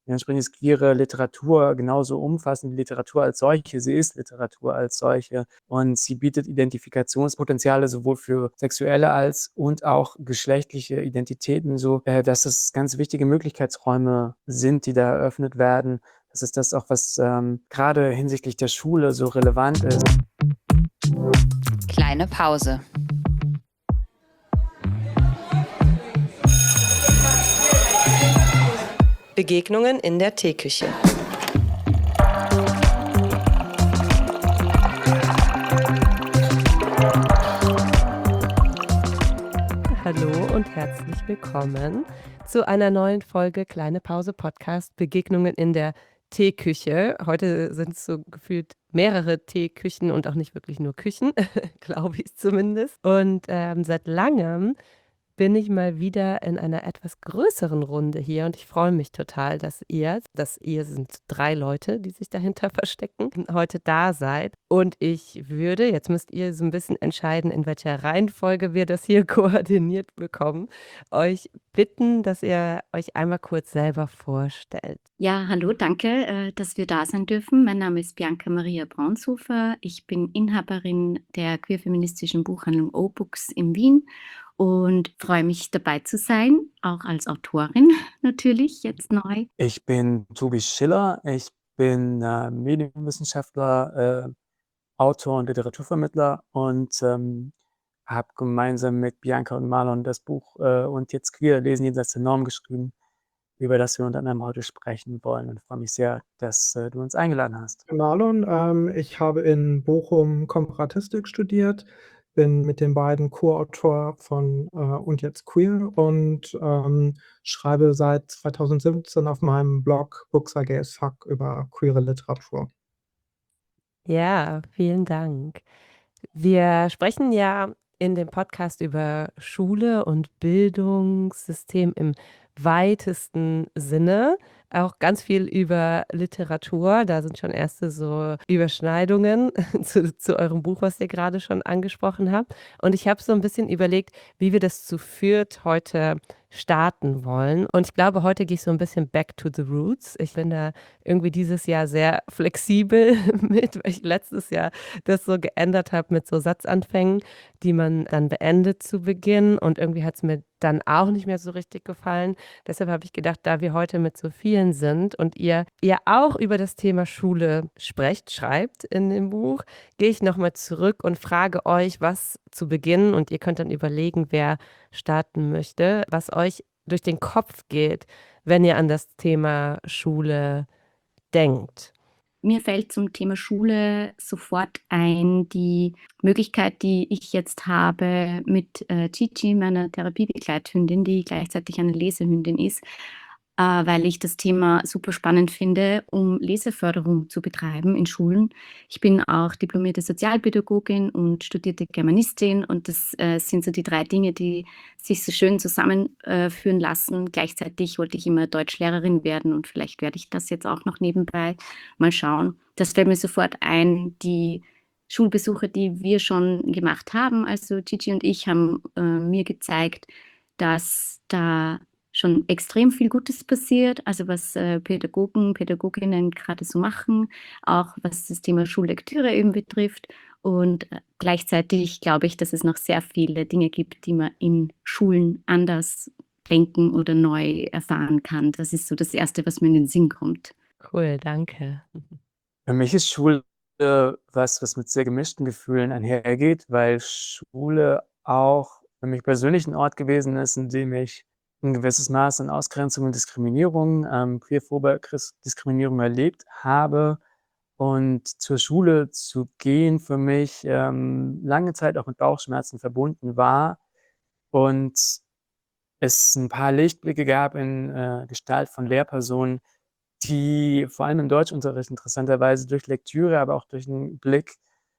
Dementsprechend ist queere Literatur genauso umfassend wie Literatur als solche. Sie ist Literatur als solche und sie bietet Identifikationspotenziale sowohl für sexuelle als und auch geschlechtliche Identitäten, so dass es ganz wichtige Möglichkeitsräume sind, die da eröffnet werden. Das ist das auch, was gerade hinsichtlich der Schule so relevant ist. Kleine Pause. Begegnungen in der Teeküche. Hallo und herzlich willkommen zu einer neuen Folge Kleine Pause Podcast Begegnungen in der Teeküche. Heute sind es so gefühlt mehrere Teeküchen und auch nicht wirklich nur Küchen, glaube ich zumindest. Und seit langem bin ich mal wieder in einer etwas größeren Runde hier und ich freue mich total, dass ihr sind 3 Leute, die sich dahinter verstecken, heute da seid. Und ich würde, jetzt müsst ihr so ein bisschen entscheiden, in welcher Reihenfolge wir das hier koordiniert bekommen, euch bitten, dass ihr euch einmal kurz selber vorstellt. Ja, hallo, danke, dass wir da sein dürfen. Mein Name ist Bianca Maria Braunshofer. Ich bin Inhaberin der queer-feministischen Buchhandlung O-Books in Wien und freue mich, dabei zu sein, auch als Autorin natürlich, jetzt neu. Ich bin Tobi Schiller, ich bin Medienwissenschaftler, Autor und Literaturvermittler und habe gemeinsam mit Bianca und Marlon das Buch Und jetzt queer lesen jenseits der Norm geschrieben, über das wir unter anderem heute sprechen wollen, und freue mich sehr, dass du uns eingeladen hast. Marlon, ich habe in Bochum Komparatistik studiert, bin mit den beiden Co-Autor von Und jetzt queer und schreibe seit 2017 auf meinem Blog Books Are Gay as Fuck über queere Literatur. Ja, vielen Dank. Wir sprechen ja in dem Podcast über Schule und Bildungssystem im weitesten Sinne, auch ganz viel über Literatur. Da sind schon erste so Überschneidungen zu eurem Buch, was ihr gerade schon angesprochen habt. Und ich habe so ein bisschen überlegt, wie wir das zu viert heute starten wollen. Und ich glaube, heute gehe ich so ein bisschen back to the roots. Ich bin da irgendwie dieses Jahr sehr flexibel mit, weil ich letztes Jahr das so geändert habe mit so Satzanfängen, die man dann beendet zu Beginn. Und irgendwie hat es mir dann auch nicht mehr so richtig gefallen. Deshalb habe ich gedacht, da wir heute mit so vielen sind und ihr auch über das Thema Schule schreibt in dem Buch, gehe ich nochmal zurück und frage euch, was zu Beginn, und ihr könnt dann überlegen, wer starten möchte, was euch durch den Kopf geht, wenn ihr an das Thema Schule denkt. Mir fällt zum Thema Schule sofort ein, die Möglichkeit, die ich jetzt habe mit Gigi, meiner Therapiebegleithündin, die gleichzeitig eine Lesehündin ist, weil ich das Thema super spannend finde, um Leseförderung zu betreiben in Schulen. Ich bin auch diplomierte Sozialpädagogin und studierte Germanistin und das sind so die 3 Dinge, die sich so schön zusammenführen lassen. Gleichzeitig wollte ich immer Deutschlehrerin werden und vielleicht werde ich das jetzt auch noch nebenbei. Mal schauen. Das fällt mir sofort ein, die Schulbesuche, die wir schon gemacht haben. Also Gigi und ich haben mir gezeigt, dass da schon extrem viel Gutes passiert, also was Pädagogen, Pädagoginnen gerade so machen, auch was das Thema Schullektüre eben betrifft. Und gleichzeitig glaube ich, dass es noch sehr viele Dinge gibt, die man in Schulen anders denken oder neu erfahren kann. Das ist so das Erste, was mir in den Sinn kommt. Cool, danke. Für mich ist Schule was mit sehr gemischten Gefühlen einhergeht, weil Schule auch für mich persönlich ein Ort gewesen ist, in dem ich ein gewisses Maß an Ausgrenzung und Diskriminierung, queerphobe Diskriminierung erlebt habe. Und zur Schule zu gehen für mich lange Zeit auch mit Bauchschmerzen verbunden war und es ein paar Lichtblicke gab in Gestalt von Lehrpersonen, die vor allem im Deutschunterricht interessanterweise durch Lektüre, aber auch durch einen Blick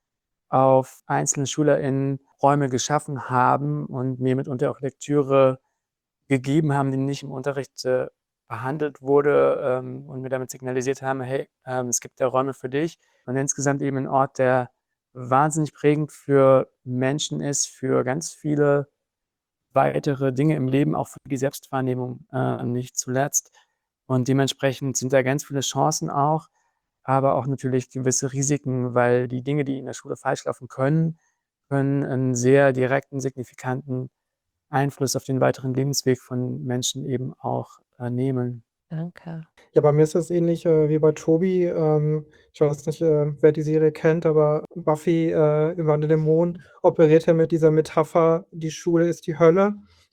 auf einzelne SchülerInnen Räume geschaffen haben und mir mitunter auch Lektüre gegeben haben, die nicht im Unterricht behandelt wurde und mir damit signalisiert haben, hey, es gibt da Räume für dich. Und insgesamt eben ein Ort, der wahnsinnig prägend für Menschen ist, für ganz viele weitere Dinge im Leben, auch für die Selbstwahrnehmung nicht zuletzt. Und dementsprechend sind da ganz viele Chancen auch, aber auch natürlich gewisse Risiken, weil die Dinge, die in der Schule falsch laufen können 'n sehr direkten, signifikanten Einfluss auf den weiteren Lebensweg von Menschen eben auch, nehmen. Danke. Ja, bei mir ist das ähnlich, wie bei Tobi. Ich weiß nicht, wer die Serie kennt, aber Buffy, über den Dämon operiert ja mit dieser Metapher: „Die Schule ist die Hölle.“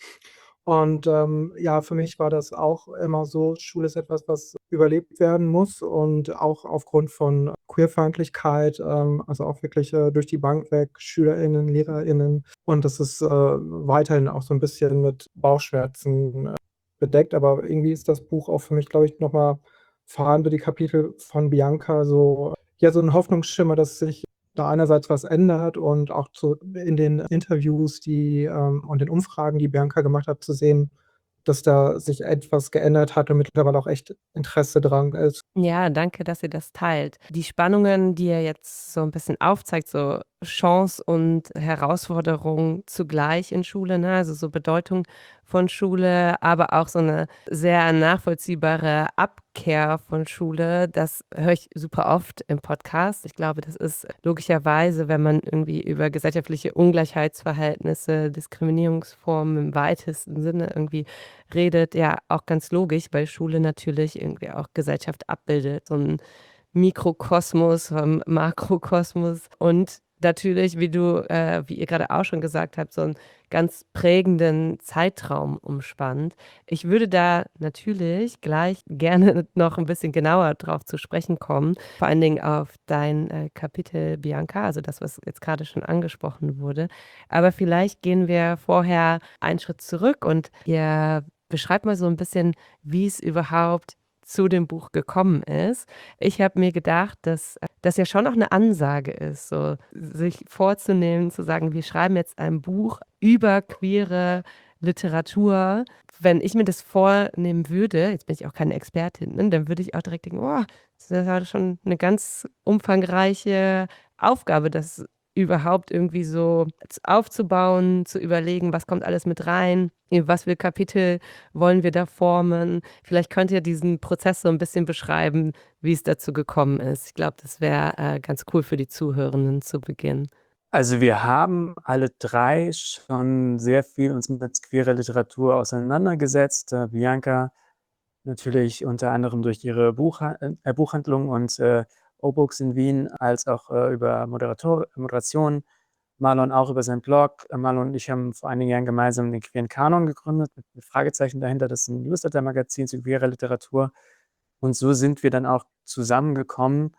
Und, ja, für mich war das auch immer so, Schule ist etwas, was überlebt werden muss und auch aufgrund von Queerfeindlichkeit, also auch wirklich, durch die Bank weg, SchülerInnen, LehrerInnen. Und das ist, weiterhin auch so 'n bisschen mit Bauchschmerzen, bedeckt, aber irgendwie ist das Buch auch für mich, glaube ich, noch mal vor allem so die Kapitel von Bianca so ja, so 'n Hoffnungsschimmer, dass sich da einerseits was ändert und auch zu in den Interviews, die, und den Umfragen, die Bianca gemacht hat, zu sehen, dass da sich etwas geändert hat und mittlerweile auch echt Interesse dran ist. Ja, danke, dass ihr das teilt. Die Spannungen, die ihr jetzt so ein bisschen aufzeigt, so Chance und Herausforderung zugleich in Schule, ne? Also, so Bedeutung von Schule, aber auch so eine sehr nachvollziehbare Abkehr von Schule, das höre ich super oft im Podcast. Ich glaube, das ist logischerweise, wenn man irgendwie über gesellschaftliche Ungleichheitsverhältnisse, Diskriminierungsformen im weitesten Sinne irgendwie redet, ja auch ganz logisch, weil Schule natürlich irgendwie auch Gesellschaft abbildet, so 'n Mikrokosmos vom Makrokosmos und natürlich, wie ihr gerade auch schon gesagt habt, so 'n ganz prägenden Zeitraum umspannt. Ich würde da natürlich gleich gerne noch 'n bisschen genauer drauf zu sprechen kommen, vor allen Dingen auf dein, Kapitel Bianca, also das, was jetzt grade schon angesprochen wurde. Aber vielleicht gehen wir vorher einen Schritt zurück und ihr beschreibt mal so 'n bisschen, wie es überhaupt zu dem Buch gekommen ist. Ich habe mir gedacht, dass das ja schon auch 'ne Ansage ist, so sich vorzunehmen, zu sagen: „Wir schreiben jetzt ein Buch über queere Literatur.“ Wenn ich mir das vornehmen würde, jetzt bin ich auch keine Expertin, ne, dann würde ich auch direkt denken: „Oh, das ist ja schon 'ne ganz umfangreiche Aufgabe, das überhaupt irgendwie so aufzubauen, zu überlegen, was kommt alles mit rein, in was für Kapitel wollen wir da formen?“ Vielleicht könnt ihr diesen Prozess so 'n bisschen beschreiben, wie es dazu gekommen ist. Ich glaube, das wäre, ganz cool für die Zuhörenden zu Beginn. Also, wir haben alle 3 schon sehr viel uns mit queerer Literatur auseinandergesetzt. Bianca natürlich unter anderem durch ihre Buchhandlung und, O-Books in Wien, als auch, über Moderation. Marlon auch über seinen Blog. Marlon und ich haben vor einigen Jahren gemeinsam den Queeren Kanon gegründet mit Fragezeichen dahinter. Das ist 'n Newsletter-Magazin zu queerer Literatur. Und so sind wir dann auch zusammengekommen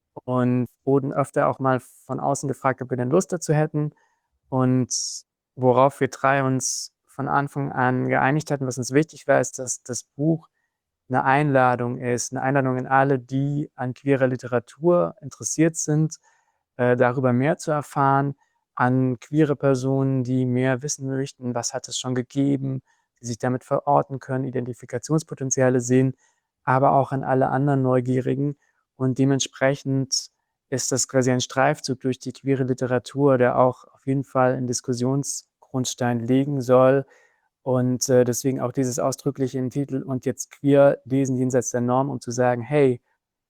und wurden öfter auch mal von außen gefragt, ob wir denn Lust dazu hätten. Und worauf wir 3 uns von Anfang an geeinigt hatten, was uns wichtig war, ist, dass das Buch 'ne Einladung ist, 'ne Einladung an alle, die an queerer Literatur interessiert sind, darüber mehr zu erfahren, an queere Personen, die mehr wissen möchten, was hat es schon gegeben, die sich damit verorten können, Identifikationspotenziale sehen, aber auch an alle anderen Neugierigen. Und dementsprechend ist das quasi ein Streifzug durch die queere Literatur, der auch auf jeden Fall 'n Diskussionsgrundstein legen soll. Und, deswegen auch dieses ausdrückliche im Titel: „Und jetzt queer lesen jenseits der Norm“, um zu sagen: „Hey,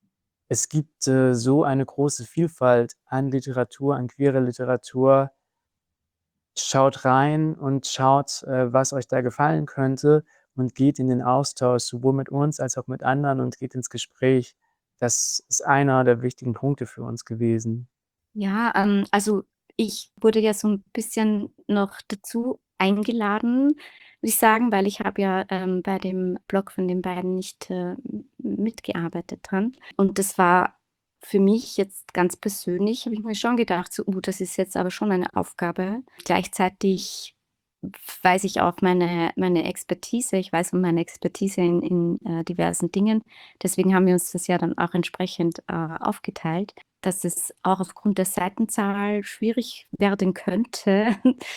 es gibt, so eine große Vielfalt an Literatur, an queerer Literatur. Schaut rein und schaut, was euch da gefallen könnte und geht in den Austausch, sowohl mit uns als auch mit anderen und geht ins Gespräch.“ Das ist einer der wichtigen Punkte für uns gewesen. Ja, also ich wurde ja so ein bisschen noch dazu eingeladen, würde ich sagen, weil ich habe ja, bei dem Blog von den beiden nicht, mitgearbeitet dran. Und das war für mich jetzt ganz persönlich habe ich mir schon gedacht, so: das ist jetzt aber schon eine Aufgabe.“ Gleichzeitig weiß ich auch meine Expertise. Ich weiß um meine Expertise in diversen Dingen. Deswegen haben wir uns das ja dann auch entsprechend, aufgeteilt, dass es auch aufgrund der Seitenzahl schwierig werden könnte,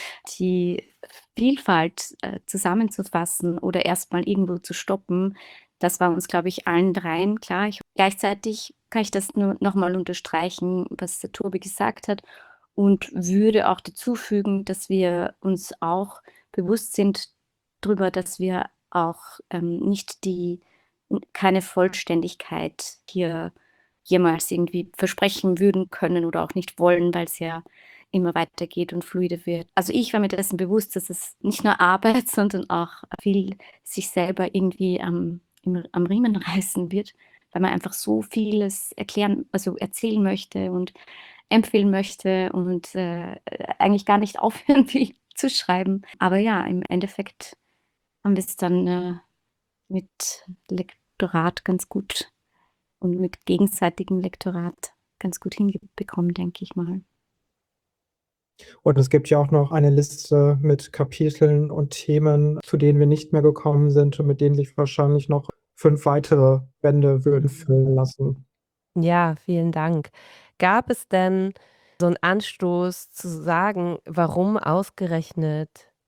die Vielfalt, zusammenzufassen oder erst mal irgendwo zu stoppen. Das war uns, glaube ich, allen dreien klar. Gleichzeitig kann ich das nur noch mal unterstreichen, was der Tobi gesagt hat und würde auch dazu fügen, dass wir uns auch bewusst sind drüber, dass wir auch, nicht die keine Vollständigkeit hier jemals irgendwie versprechen würden können oder auch nicht wollen, weil es ja immer weitergeht und fluide wird. Also ich war mir dessen bewusst, dass es nicht nur Arbeit, sondern auch viel sich selber irgendwie am Riemen reißen wird, weil man einfach so vieles erzählen möchte und empfehlen möchte und eigentlich gar nicht aufhören will zu schreiben. Aber ja, im Endeffekt haben wir es dann mit Lektorat ganz gut und mit gegenseitigem Lektorat ganz gut hinbekommen, denke ich mal. Und es gibt ja auch noch eine Liste mit Kapiteln und Themen, zu denen wir nicht mehr gekommen sind und mit denen sich wahrscheinlich noch 5 weitere Bände würden füllen lassen. Ja, vielen Dank. Gab es denn so 'n Anstoß zu sagen, warum ausgerechnet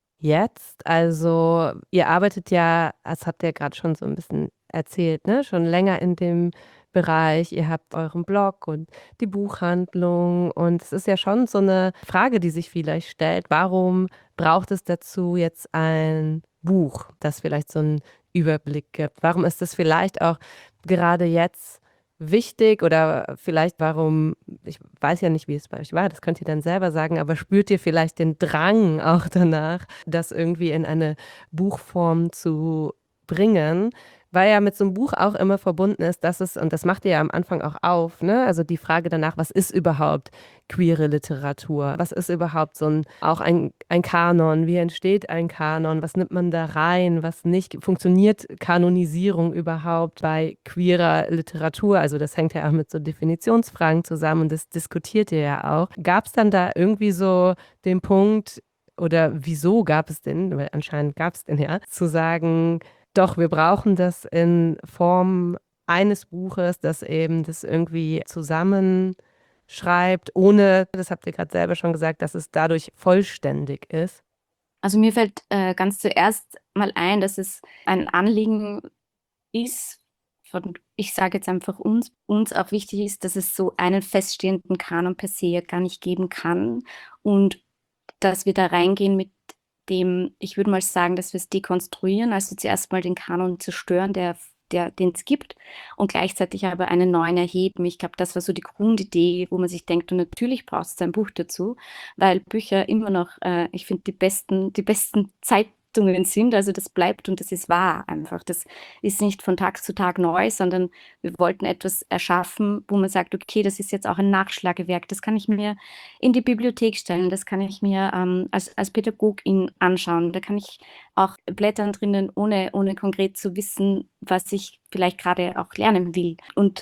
jetzt? Also, ihr arbeitet ja, das habt ihr grad schon so 'n bisschen erzählt, ne, schon länger in dem Bereich. Ihr habt euren Blog und die Buchhandlung und es ist ja schon so 'ne Frage, die sich vielleicht stellt: Warum braucht es dazu jetzt ein Buch, das vielleicht so 'n Überblick gibt? Warum ist es vielleicht auch gerade jetzt wichtig oder vielleicht warum, ich weiß ja nicht, wie es bei euch war, das könnt ihr dann selber sagen, aber spürt ihr vielleicht den Drang auch danach, das irgendwie in eine Buchform zu bringen? Weil ja mit so 'nem Buch auch immer verbunden ist, dass es, und das macht ihr ja am Anfang auch auf, ne, also die Frage danach: „Was ist überhaupt queere Literatur? Was ist überhaupt so 'n auch ein Kanon? Wie entsteht ein Kanon? Was nimmt man da rein, was nicht? Funktioniert Kanonisierung überhaupt bei queerer Literatur?“ Also, das hängt ja auch mit so Definitionsfragen zusammen und das diskutiert ihr ja auch. Gab's dann da irgendwie so den Punkt oder wieso gab es den, weil anscheinend gab's den ja, zu sagen: „Doch, wir brauchen das in Form eines Buches, das eben das irgendwie zusammenschreibt, ohne“, das habt ihr grad selber schon gesagt, dass es dadurch vollständig ist? Also mir fällt ganz zuerst mal ein, dass es ein Anliegen ist ich sage jetzt einfach uns auch wichtig ist, dass es so einen feststehenden Kanon per se ja gar nicht geben kann und dass wir da reingehen mit dem, ich würde mal sagen, dass wir es dekonstruieren, also zuerst mal den Kanon zerstören, den es gibt und gleichzeitig aber einen neuen erheben. Ich glaube, das war so die Grundidee, wo man sich denkt, und natürlich brauchst du ein Buch dazu, weil Bücher immer noch, ich finde, die besten Zeitungen sind, also das bleibt und das ist wahr einfach. Das ist nicht von Tag zu Tag neu, sondern wir wollten etwas erschaffen, wo man sagt, okay, das ist jetzt auch ein Nachschlagewerk, das kann ich mir in die Bibliothek stellen, das kann ich mir als Pädagogin anschauen, da kann ich auch blättern drinnen, ohne konkret zu wissen, was ich vielleicht gerade auch lernen will. Und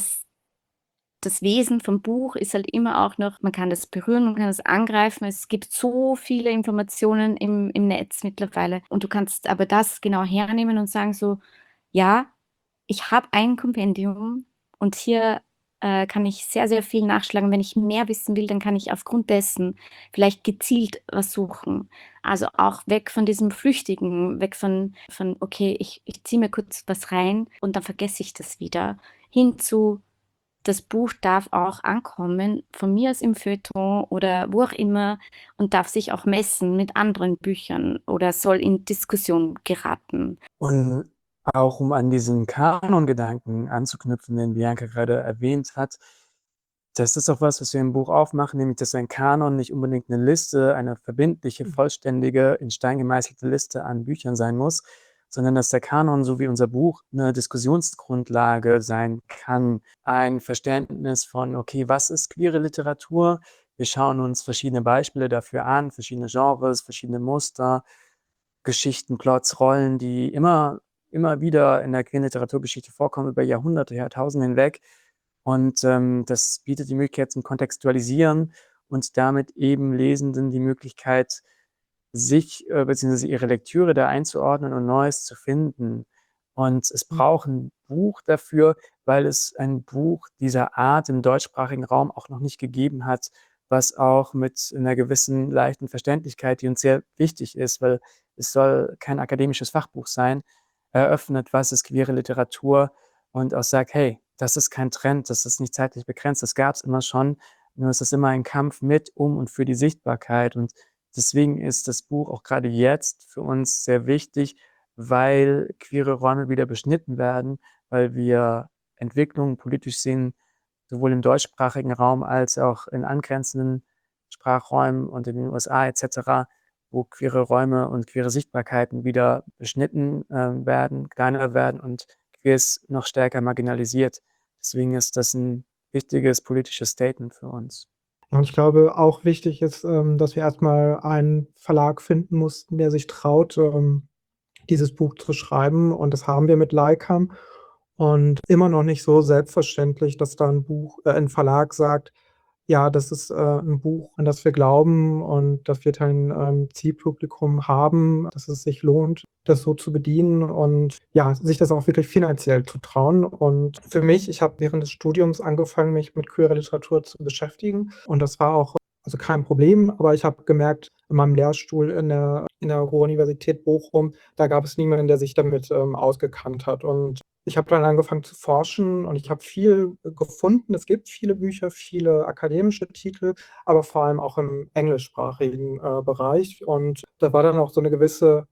das Wesen vom Buch ist halt immer auch noch, man kann das berühren, man kann das angreifen. Es gibt so viele Informationen im Netz mittlerweile. Und du kannst aber das genau hernehmen und sagen so, ja, ich habe ein Kompendium und hier kann ich sehr, sehr viel nachschlagen. Wenn ich mehr wissen will, dann kann ich aufgrund dessen vielleicht gezielt was suchen. Also auch weg von diesem Flüchtigen, weg von okay, ich ziehe mir kurz was rein und dann vergesse ich das wieder, hin zu, das Buch darf auch ankommen, von mir aus im Feuilleton oder wo auch immer und darf sich auch messen mit anderen Büchern oder soll in Diskussion geraten. Und auch um an diesen Kanon-Gedanken anzuknüpfen, den Bianca gerade erwähnt hat, das ist auch was wir im Buch aufmachen, nämlich dass ein Kanon nicht unbedingt eine Liste, eine verbindliche, vollständige, in Stein gemeißelte Liste an Büchern sein muss, sondern dass der Kanon, so wie unser Buch, eine Diskussionsgrundlage sein kann. Ein Verständnis von: „Okay, was ist queere Literatur?“ Wir schauen uns verschiedene Beispiele dafür an, verschiedene Genres, verschiedene Muster, Geschichten, Plots, Rollen, die immer wieder in der queeren Literaturgeschichte vorkommen, über Jahrhunderte, Jahrtausende hinweg. Und das bietet die Möglichkeit zum Kontextualisieren und damit eben Lesenden die Möglichkeit, sich beziehungsweise ihre Lektüre da einzuordnen und Neues zu finden. Und es braucht ein Buch dafür, weil es ein Buch dieser Art im deutschsprachigen Raum auch noch nicht gegeben hat, was auch mit einer gewissen leichten Verständlichkeit, die uns sehr wichtig ist, weil es soll kein akademisches Fachbuch sein, eröffnet, was ist queere Literatur und auch sagt: „Hey, das ist kein Trend, das ist nicht zeitlich begrenzt, das gab's immer schon, nur es ist immer ein Kampf mit, um und für die Sichtbarkeit.“ Und deswegen ist das Buch auch gerade jetzt für uns sehr wichtig, weil queere Räume wieder beschnitten werden, weil wir Entwicklungen politisch sehen, sowohl im deutschsprachigen Raum als auch in angrenzenden Sprachräumen und in den USA et cetera, wo queere Räume und queere Sichtbarkeiten wieder beschnitten, werden, kleiner werden und Queers noch stärker marginalisiert. Deswegen ist das ein wichtiges politisches Statement für uns. Und ich glaube, auch wichtig ist, dass wir erstmal einen Verlag finden mussten, der sich traut, dieses Buch zu schreiben. Und das haben wir mit Lycam. Und immer noch nicht so selbstverständlich, dass da ein Verlag sagt: „Ja, das ist, 'n Buch, an das wir glauben und das wird ein, Zielpublikum haben, dass es sich lohnt, das so zu bedienen und ja, sich das auch wirklich finanziell zu trauen.“ Und für mich, ich habe während des Studiums angefangen, mich mit queerer Literatur zu beschäftigen und das war auch also kein Problem, aber ich habe gemerkt, in meinem Lehrstuhl in der Ruhr-Universität Bochum, da gab es niemanden, der sich damit, ausgekannt hat. Und ich habe dann angefangen zu forschen und ich habe viel gefunden. Es gibt viele Bücher, viele akademische Titel, aber vor allem auch im englischsprachigen, Bereich. Und da war dann auch so 'ne gewisse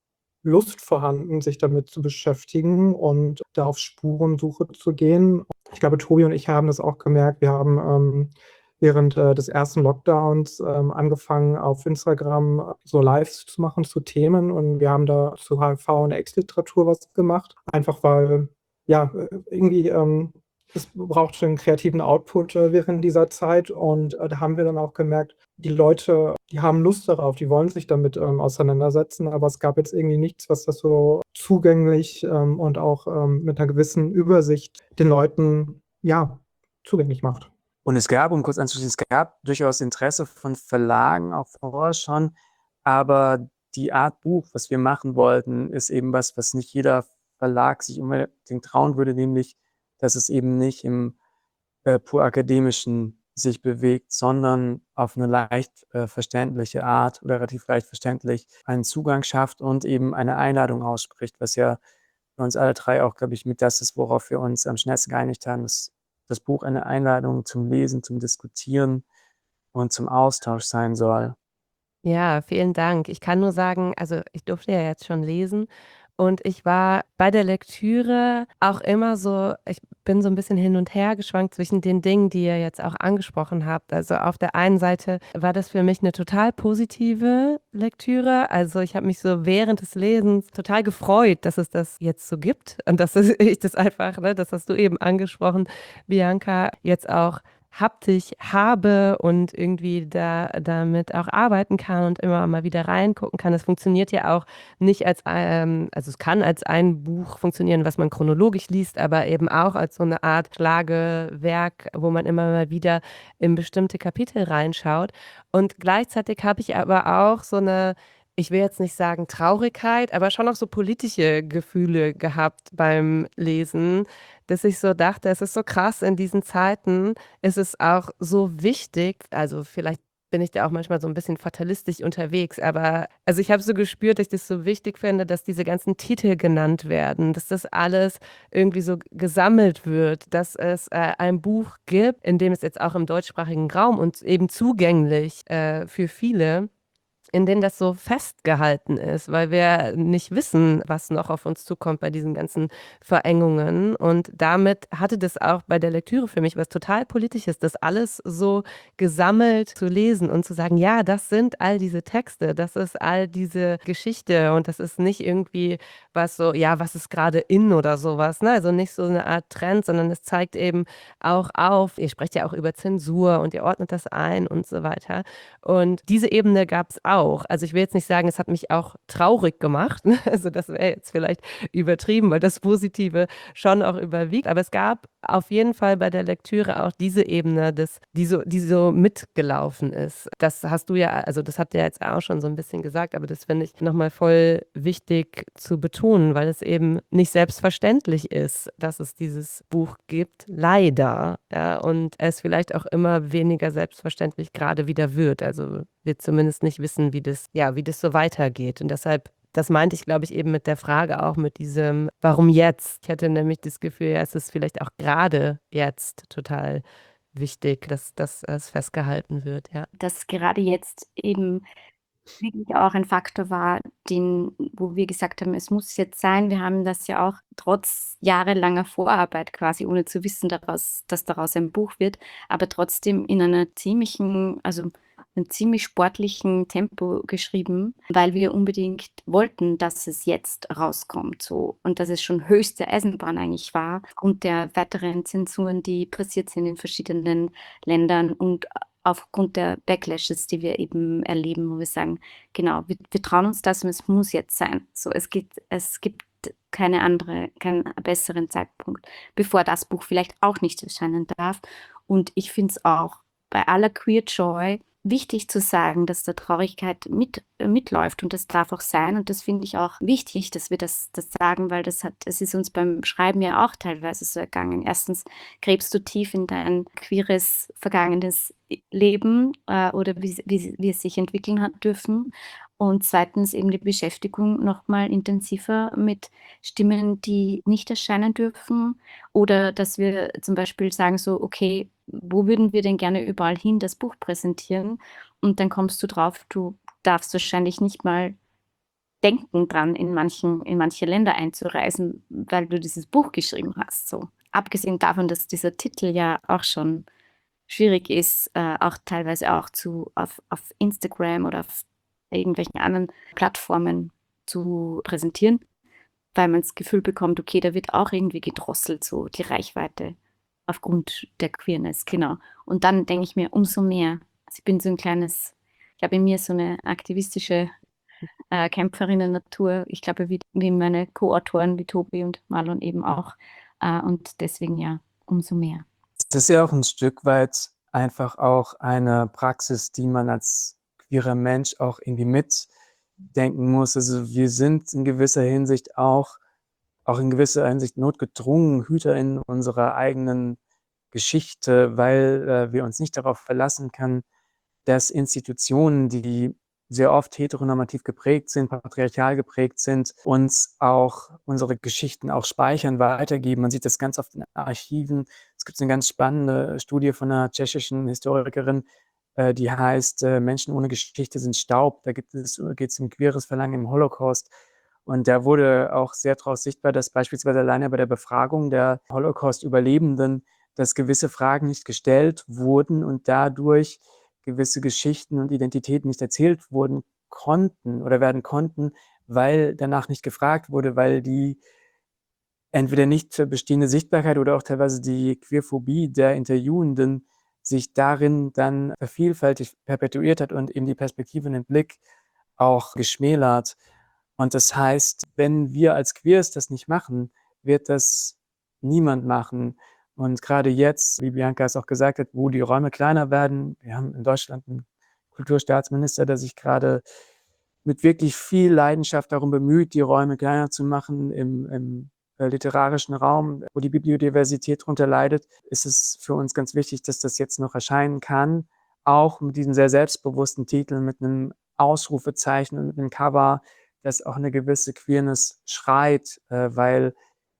Lust vorhanden, sich damit zu beschäftigen und da auf Spurensuche zu gehen. Ich glaube, Tobi und ich haben das auch gemerkt. Wir haben, während, des ersten Lockdowns, angefangen, auf Instagram so Lives zu machen zu Themen und wir haben da zu HIV und AIDS-Literatur was gemacht. Einfach weil, ja, irgendwie, es brauchte 'n kreativen Output, während dieser Zeit und, da haben wir dann auch gemerkt, die Leute, die haben Lust darauf, die wollen sich damit, auseinandersetzen, aber es gab jetzt irgendwie nichts, was das so zugänglich, und auch, mit 'ner gewissen Übersicht den Leuten, ja, zugänglich macht. Und es gab, um kurz anzuschließen, es gab durchaus Interesse von Verlagen auch vorher schon, aber die Art Buch, was wir machen wollten, ist eben was nicht jeder Verlag sich unbedingt trauen würde, nämlich, dass es eben nicht im, pur Akademischen sich bewegt, sondern auf 'ne leicht, verständliche Art oder relativ leicht verständlich einen Zugang schafft und eben eine Einladung ausspricht, was ja für uns alle 3 auch, glaube ich, mit das ist, worauf wir uns am schnellsten geeinigt haben, dass das Buch eine Einladung zum Lesen, zum Diskutieren und zum Austausch sein soll. Ja, vielen Dank. Ich kann nur sagen, also ich durfte ja jetzt schon lesen und ich war bei der Lektüre auch immer so, ich bin so ein bisschen hin und her geschwankt zwischen den Dingen, die ihr jetzt auch angesprochen habt. Also auf der einen Seite war das für mich eine total positive Lektüre. Also ich habe mich so während des Lesens total gefreut, dass es das jetzt so gibt und dass ich das einfach, ne, das hast du eben angesprochen, Bianca, jetzt auch haptisch habe und irgendwie damit auch arbeiten kann und immer mal wieder reingucken kann. Es funktioniert ja auch nicht als also es kann als ein Buch funktionieren, was man chronologisch liest, aber eben auch als so eine Art Schlagewerk, wo man immer mal wieder in bestimmte Kapitel reinschaut. Und gleichzeitig habe ich aber auch so eine, ich will jetzt nicht sagen Traurigkeit, aber schon auch so politische Gefühle gehabt beim Lesen, dass ich so dachte, es ist so krass in diesen Zeiten, ist es auch so wichtig, also vielleicht bin ich da auch manchmal so ein bisschen fatalistisch unterwegs, aber also ich habe so gespürt, dass ich das so wichtig finde, dass diese ganzen Titel genannt werden, dass das alles irgendwie so gesammelt wird, dass es, ein Buch gibt, in dem es jetzt auch im deutschsprachigen Raum und eben zugänglich, für viele, in denen das so festgehalten ist, weil wir nicht wissen, was noch auf uns zukommt bei diesen ganzen Verengungen. Und damit hatte das auch bei der Lektüre für mich was total Politisches, das alles so gesammelt zu lesen und zu sagen, ja, das sind all diese Texte, das ist all diese Geschichte und das ist nicht irgendwie was so, ja, was ist gerade in oder sowas, ne? Also nicht so eine Art Trend, sondern es zeigt eben auch auf, ihr sprecht ja auch über Zensur und ihr ordnet das ein und so weiter. Und diese Ebene gab es auch. Also, ich will jetzt nicht sagen, es hat mich auch traurig gemacht, ne? Also, das wäre jetzt vielleicht übertrieben, weil das Positive schon auch überwiegt. Aber es gab auf jeden Fall bei der Lektüre auch diese Ebene, die so mitgelaufen ist. Das hast du ja, also, das habt ihr jetzt auch schon so ein bisschen gesagt, aber das finde ich noch mal voll wichtig zu betonen, weil es eben nicht selbstverständlich ist, dass es dieses Buch gibt, leider, ja, und es vielleicht auch immer weniger selbstverständlich gerade wieder wird. Also, wir zumindest nicht wissen, wie das so weitergeht. Und deshalb, das meinte ich, glaube ich, eben mit der Frage auch mit diesem: „Warum jetzt?“ Ich hatte nämlich das Gefühl, ja, es ist vielleicht auch gerade jetzt total wichtig, dass es festgehalten wird, ja. Dass gerade jetzt eben wirklich auch ein Faktor war, wo wir gesagt haben, es muss jetzt sein. Wir haben das ja auch trotz jahrelanger Vorarbeit quasi, ohne zu wissen, dass daraus ein Buch wird, aber trotzdem in einem ziemlich sportlichen Tempo geschrieben, weil wir unbedingt wollten, dass es jetzt rauskommt, so. Und dass es schon höchste Eisenbahn eigentlich war, aufgrund der weiteren Zensuren, die passiert sind in verschiedenen Ländern und aufgrund der Backlashes, die wir eben erleben, wo wir sagen, genau, wir trauen uns das und es muss jetzt sein. So, es gibt keinen besseren Zeitpunkt, bevor das Buch vielleicht auch nicht erscheinen darf. Und ich finde es auch bei aller Queer Joy wichtig zu sagen, dass da Traurigkeit mitläuft, und das darf auch sein, und das finde ich auch wichtig, dass wir das sagen, weil es ist uns beim Schreiben ja auch teilweise so ergangen. Erstens gräbst du tief in dein queeres, vergangenes Leben oder wie es sich entwickeln hat dürfen, und zweitens eben die Beschäftigung nochmal intensiver mit Stimmen, die nicht erscheinen dürfen, oder dass wir zum Beispiel sagen so, okay, wo würden wir denn gerne überall hin das Buch präsentieren? Und dann kommst du drauf, du darfst wahrscheinlich nicht mal denken dran, in manche Länder einzureisen, weil du dieses Buch geschrieben hast. So. Abgesehen davon, dass dieser Titel ja auch schon schwierig ist, auch teilweise auch auf Instagram oder auf irgendwelchen anderen Plattformen zu präsentieren, weil man das Gefühl bekommt, okay, da wird auch irgendwie gedrosselt, so die Reichweite aufgrund der Queerness, genau. Und dann denke ich mir, umso mehr. Also ich bin so ich habe in mir so eine aktivistische Kämpferinnen-Natur. Ich glaube, wie meine Co-Autoren, wie Tobi und Marlon eben auch. Und deswegen ja, umso mehr. Das ist ja auch ein Stück weit einfach auch eine Praxis, die man als queerer Mensch auch irgendwie mitdenken muss. Also, wir sind in gewisser Hinsicht auch in gewisser Hinsicht notgedrungen HüterInnen unserer eigenen Geschichte, weil, wir uns nicht darauf verlassen können, dass Institutionen, die sehr oft heteronormativ geprägt sind, patriarchal geprägt sind, uns auch unsere Geschichten auch speichern, weitergeben. Man sieht das ganz oft in Archiven. Es gibt eine ganz spannende Studie von einer tschechischen Historikerin, die heißt, Menschen ohne Geschichte sind Staub. Da geht es um queeres Verlangen im Holocaust. Und da wurde auch sehr draus sichtbar, dass beispielsweise alleine bei der Befragung der Holocaust-Überlebenden, dass gewisse Fragen nicht gestellt wurden und dadurch gewisse Geschichten und Identitäten nicht erzählt wurden konnten oder werden konnten, weil danach nicht gefragt wurde, weil die entweder nicht bestehende Sichtbarkeit oder auch teilweise die Queerphobie der Interviewenden sich darin dann vervielfältigt perpetuiert hat und eben die Perspektive und den Blick auch geschmälert. Und das heißt, wenn wir als Queers das nicht machen, wird das niemand machen. Und gerade jetzt, wie Bianca es auch gesagt hat, wo die Räume kleiner werden, wir haben in Deutschland einen Kulturstaatsminister, der sich gerade mit wirklich viel Leidenschaft darum bemüht, die Räume kleiner zu machen im literarischen Raum, wo die Biodiversität drunter leidet, ist es für uns ganz wichtig, dass das jetzt noch erscheinen kann, auch mit diesem sehr selbstbewussten Titel, mit einem Ausrufezeichen und mit einem Cover, das auch eine gewisse Queerness schreit, weil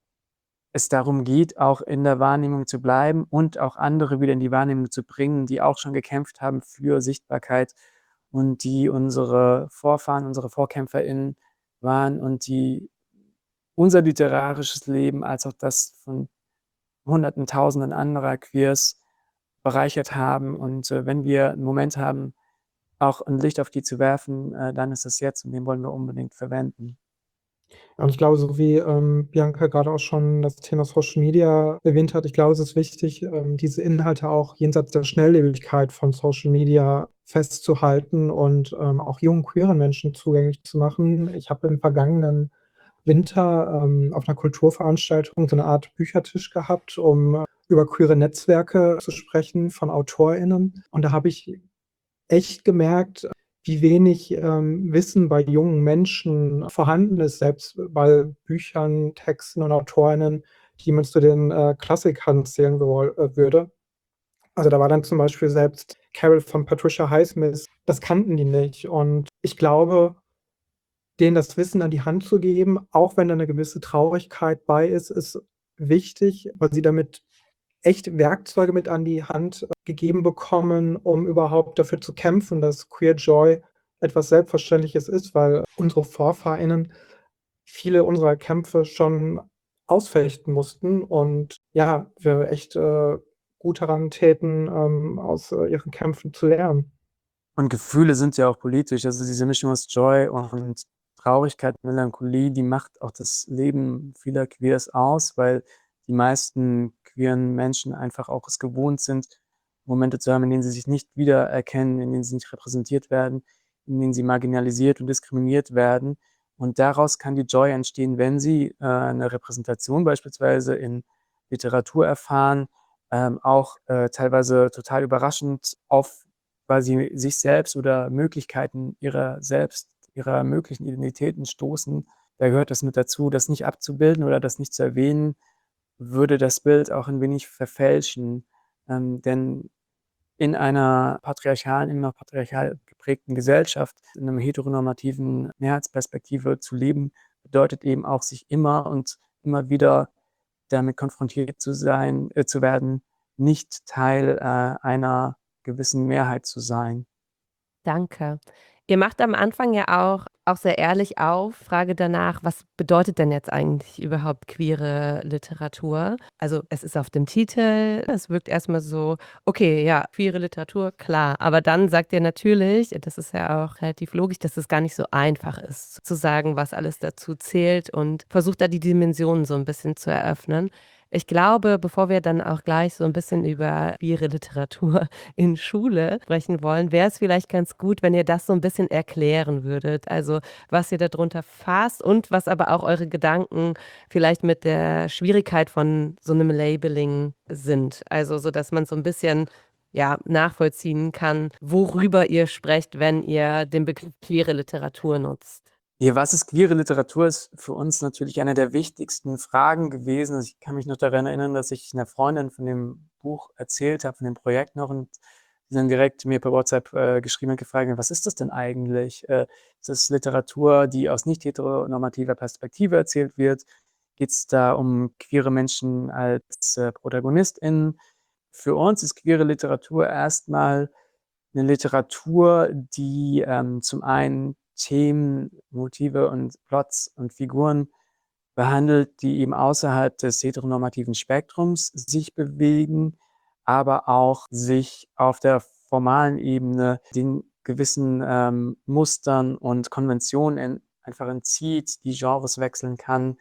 es darum geht, auch in der Wahrnehmung zu bleiben und auch andere wieder in die Wahrnehmung zu bringen, die auch schon gekämpft haben für Sichtbarkeit und die unsere Vorfahren, unsere VorkämpferInnen waren und die unser literarisches Leben als auch das von Hunderten, Tausenden anderer Queers bereichert haben. Und wenn wir einen Moment haben, auch ein Licht auf die zu werfen, dann ist es jetzt, und den wollen wir unbedingt verwenden. Und ich glaube, so wie, Bianca gerade auch schon das Thema Social Media erwähnt hat, ich glaube, es ist wichtig, diese Inhalte auch jenseits der Schnelllebigkeit von Social Media festzuhalten und, auch jungen queeren Menschen zugänglich zu machen. Ich habe im vergangenen Winter, auf einer Kulturveranstaltung so eine Art Büchertisch gehabt, um über queere Netzwerke zu sprechen von AutorInnen. Und da habe ich echt gemerkt, wie wenig, Wissen bei jungen Menschen vorhanden ist, selbst bei Büchern, Texten und AutorInnen, die man zu den, Klassikern zählen würde. Also, da war dann zum Beispiel selbst Carol von Patricia Highsmith, das kannten die nicht. Und ich glaube, denen das Wissen an die Hand zu geben, auch wenn da 'ne gewisse Traurigkeit bei ist wichtig, weil sie damit echt Werkzeuge mit an die Hand gegeben bekommen, um überhaupt dafür zu kämpfen, dass Queer Joy etwas Selbstverständliches ist, weil unsere VorfahrInnen viele unserer Kämpfe schon ausfechten mussten und ja, wir echt, gut daran täten, aus, ihren Kämpfen zu lernen. Und Gefühle sind ja auch politisch. Also diese Mischung aus Joy und Traurigkeit, Melancholie, die macht auch das Leben vieler Queers aus, weil die meisten queeren Menschen einfach auch es gewohnt sind, Momente zu haben, in denen sie sich nicht wiedererkennen, in denen sie nicht repräsentiert werden, in denen sie marginalisiert und diskriminiert werden. Und daraus kann die Joy entstehen, wenn sie 'ne Repräsentation beispielsweise in Literatur erfahren, auch teilweise total überraschend auf quasi sich selbst oder Möglichkeiten ihrer möglichen Identitäten stoßen. Da gehört das mit dazu, das nicht abzubilden oder das nicht zu erwähnen, würde das Bild auch ein wenig verfälschen. Denn in 'ner patriarchal geprägten Gesellschaft, in 'nem heteronormativen Mehrheitsperspektive zu leben, bedeutet eben auch, sich immer und immer wieder damit konfrontiert zu werden, nicht Teil einer gewissen Mehrheit zu sein. Danke. Ihr macht am Anfang ja auch sehr ehrlich auf, Frage danach, was bedeutet denn jetzt eigentlich überhaupt queere Literatur? Also, es ist auf dem Titel, es wirkt erst mal so: „Okay, ja, queere Literatur, klar.“ Aber dann sagt ihr natürlich, das ist ja auch relativ logisch, dass es gar nicht so einfach ist, zu sagen, was alles dazu zählt und versucht da die Dimensionen so 'n bisschen zu eröffnen. Ich glaube, bevor wir dann auch gleich so 'n bisschen über queere Literatur in Schule sprechen wollen, wäre es vielleicht ganz gut, wenn ihr das so 'n bisschen erklären würdet. Also, was ihr da drunter fasst und was aber auch eure Gedanken vielleicht mit der Schwierigkeit von so 'nem Labeling sind. Also, sodass man so 'n bisschen, ja, nachvollziehen kann, worüber ihr sprecht, wenn ihr den Begriff queere Literatur nutzt. Ja, was ist queere Literatur, ist für uns natürlich eine der wichtigsten Fragen gewesen. Also, ich kann mich noch daran erinnern, dass ich 'ner Freundin von dem Buch erzählt habe, von dem Projekt noch und sie dann direkt mir per WhatsApp, geschrieben hat, gefragt hat: „Was ist das denn eigentlich? Ist das Literatur, die aus nicht heteronormativer Perspektive erzählt wird? Geht's da um queere Menschen als, ProtagonistInnen?“ Für uns ist queere Literatur erst mal 'ne Literatur, die, zum einen Themen, Motive und Plots und Figuren behandelt, die eben außerhalb des heteronormativen Spektrums sich bewegen, aber auch sich auf der formalen Ebene den gewissen, Mustern und Konventionen einfach entzieht, die Genres wechseln kann,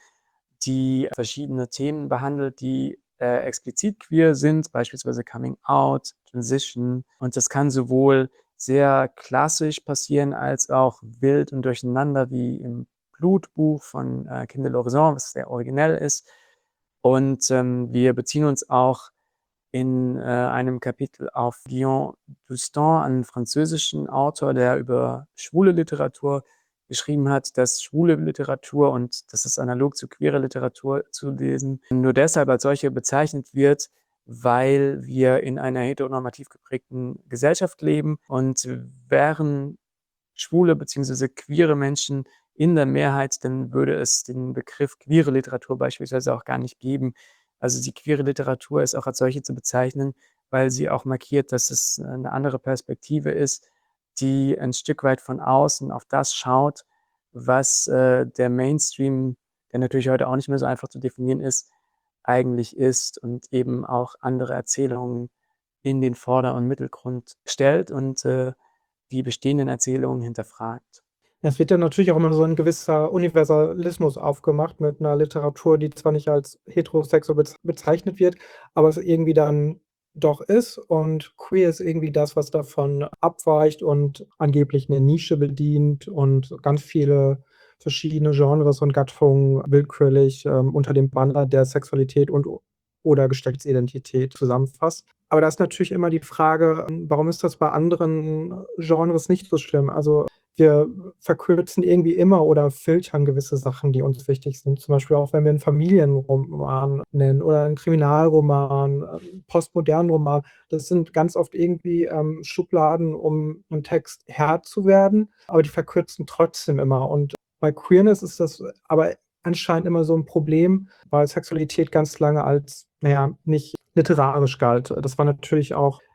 die verschiedene Themen behandelt, die, explizit queer sind, beispielsweise Coming Out, Transition. Und das kann sowohl sehr klassisch passieren als auch wild und durcheinander wie im Blutbuch von, Kim de l'Horizon, was sehr originell ist. Und, wir beziehen uns auch in, einem Kapitel auf Guillaume Dustan, einen französischen Autor, der über schwule Literatur geschrieben hat, dass schwule Literatur, und das ist analog zu queerer Literatur zu lesen, nur deshalb als solche bezeichnet wird, weil wir in einer heteronormativ geprägten Gesellschaft leben und wären schwule beziehungsweise queere Menschen in der Mehrheit, dann würde es den Begriff queere Literatur beispielsweise auch gar nicht geben. Also, die queere Literatur ist auch als solche zu bezeichnen, weil sie auch markiert, dass es 'ne andere Perspektive ist, die ein Stück weit von außen auf das schaut, was, der Mainstream, der natürlich heute auch nicht mehr so einfach zu definieren ist, eigentlich ist und eben auch andere Erzählungen in den Vorder und Mittelgrund stellt und, die bestehenden Erzählungen hinterfragt. Ja, es wird ja natürlich auch immer so ein gewisser Universalismus aufgemacht mit einer Literatur, die zwar nicht als heterosexuell bezeichnet wird, aber es irgendwie dann doch ist und queer ist irgendwie das, was davon abweicht und angeblich eine Nische bedient und ganz viele verschiedene Genres und Gattungen willkürlich, unter dem Banner der Sexualität und oder Geschlechtsidentität zusammenfasst. Aber da ist natürlich immer die Frage, warum ist das bei anderen Genres nicht so schlimm? Also, wir verkürzen irgendwie immer oder filtern gewisse Sachen, die uns wichtig sind. Zum Beispiel auch, wenn wir 'n Familienroman nennen oder 'n Kriminalroman, postmodernen Roman. Das sind ganz oft irgendwie, Schubladen, um 'n Text Herr zu werden, aber die verkürzen trotzdem immer. Und bei Queerness ist das aber anscheinend immer so 'n Problem, weil Sexualität ganz lange als, na ja, nicht literarisch galt. Das war natürlich auch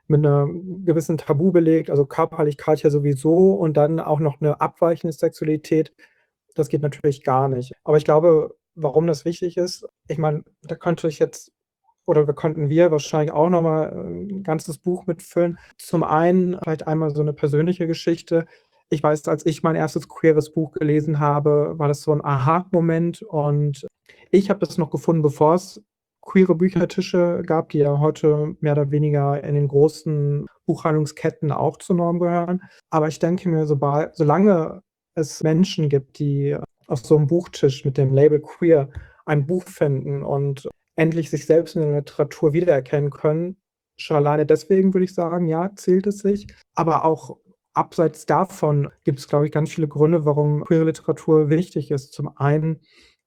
mit 'ner gewissen Tabu belegt, also Körperlichkeit ja sowieso und dann auch noch 'ne abweichende Sexualität. Das geht natürlich gar nicht. Aber ich glaube, warum das wichtig ist, ich meine, da könnte ich jetzt oder da könnten wir wahrscheinlich auch noch mal 'n ganzes Buch mitfüllen. Zum einen vielleicht einmal so 'ne persönliche Geschichte. Ich weiß, als ich mein erstes queeres Buch gelesen habe, war das so 'n Aha-Moment und ich habe das noch gefunden, bevor es queere Büchertische gab, die ja heute mehr oder weniger in den großen Buchhandlungsketten auch zur Norm gehören. Aber ich denke mir, solange es Menschen gibt, die auf so 'nem Buchtisch mit dem Label queer ein Buch finden und endlich sich selbst in der Literatur wiedererkennen können, schon alleine deswegen würde ich sagen, ja, zählt es sich. Aber auch abseits davon gibt es, glaube ich, ganz viele Gründe, warum queere Literatur wichtig ist. Zum einen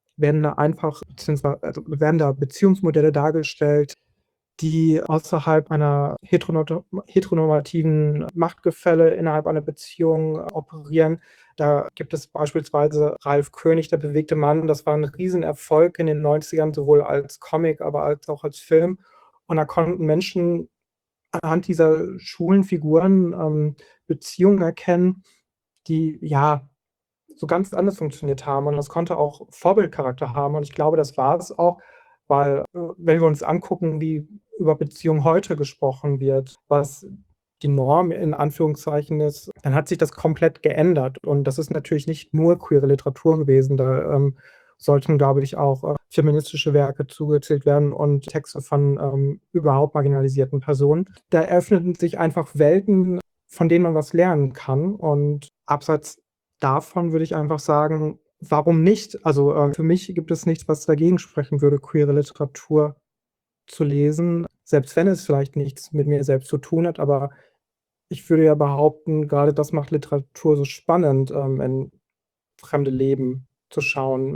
werden da Beziehungsmodelle dargestellt, die außerhalb einer heteronormativen Machtgefälle innerhalb einer Beziehung operieren. Da gibt es beispielsweise Ralf König, „Der bewegte Mann“. Das war 'n Riesenerfolg in den 90ern, sowohl als Comic, aber als auch als Film. Und da konnten Menschen anhand dieser schwulen Figuren, Beziehungen erkennen, die, ja, so ganz anders funktioniert haben und das konnte auch Vorbildcharakter haben und ich glaube, das war es auch, weil, wenn wir uns angucken, wie über Beziehungen heute gesprochen wird, was die Norm in Anführungszeichen ist, dann hat sich das komplett geändert und das ist natürlich nicht nur queere Literatur gewesen. Da, sollten, glaube ich, auch, feministische Werke zugezählt werden und Texte von, überhaupt marginalisierten Personen. Da eröffneten sich einfach Welten, von denen man was lernen kann und abseits davon würde ich einfach sagen, warum nicht? Also, für mich gibt es nichts, was dagegen sprechen würde, queere Literatur zu lesen, selbst wenn es vielleicht nichts mit mir selbst zu tun hat, aber ich würde ja behaupten, grade das macht Literatur so spannend, in fremde Leben zu schauen,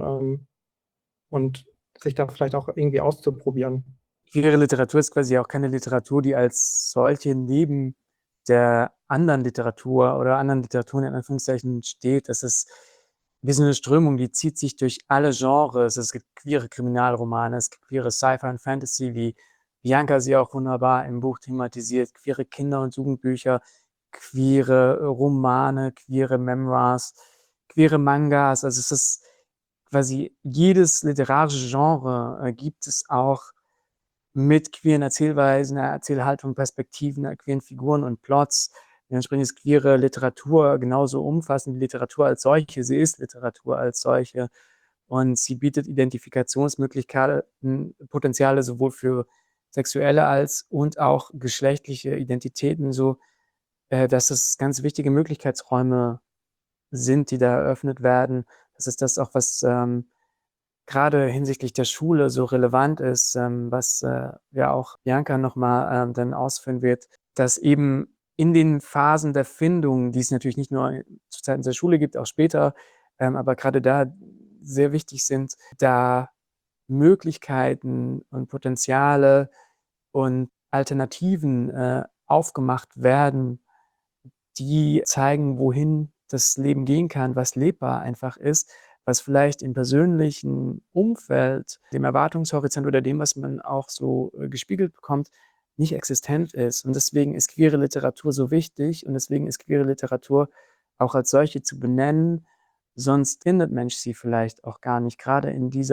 und sich da vielleicht auch irgendwie auszuprobieren. Queere Literatur ist quasi auch keine Literatur, die als solche neben der anderen Literatur oder anderen Literaturen in Anführungszeichen steht. Das ist wie so 'ne Strömung, die zieht sich durch alle Genres. Es gibt queere Kriminalromane, es gibt queere Sci-Fi und Fantasy, wie Bianca sie auch wunderbar im Buch thematisiert, queere Kinder und Jugendbücher, queere Romane, queere Memoirs, queere Mangas. Also, es ist quasi jedes literarische Genre, gibt es auch mit queeren Erzählweisen, 'ner Erzählhaltung, Perspektiven, queeren Figuren und Plots. Dementsprechend ist queere Literatur genauso umfassend wie Literatur als solche. Sie ist Literatur als solche und sie bietet Identifikationsmöglichkeiten Potenziale sowohl für sexuelle als und auch geschlechtliche Identitäten, so, dass es ganz wichtige Möglichkeitsräume sind, die da eröffnet werden. Das ist das auch, was, grade hinsichtlich der Schule so relevant ist, was, ja auch Bianca noch mal, dann ausführen wird, dass eben in den Phasen der Findung, die es natürlich nicht nur zu Zeiten der Schule gibt, auch später, aber grade da sehr wichtig sind, da Möglichkeiten und Potenziale und Alternativen, aufgemacht werden, die zeigen, wohin das Leben gehen kann, was lebbar einfach ist, was vielleicht im persönlichen Umfeld, dem Erwartungshorizont oder dem, was man auch so, gespiegelt bekommt, nicht existent ist. Und deswegen ist queere Literatur so wichtig und deswegen ist queere Literatur auch als solche zu benennen, sonst findet Mensch sie vielleicht auch gar nicht. Grade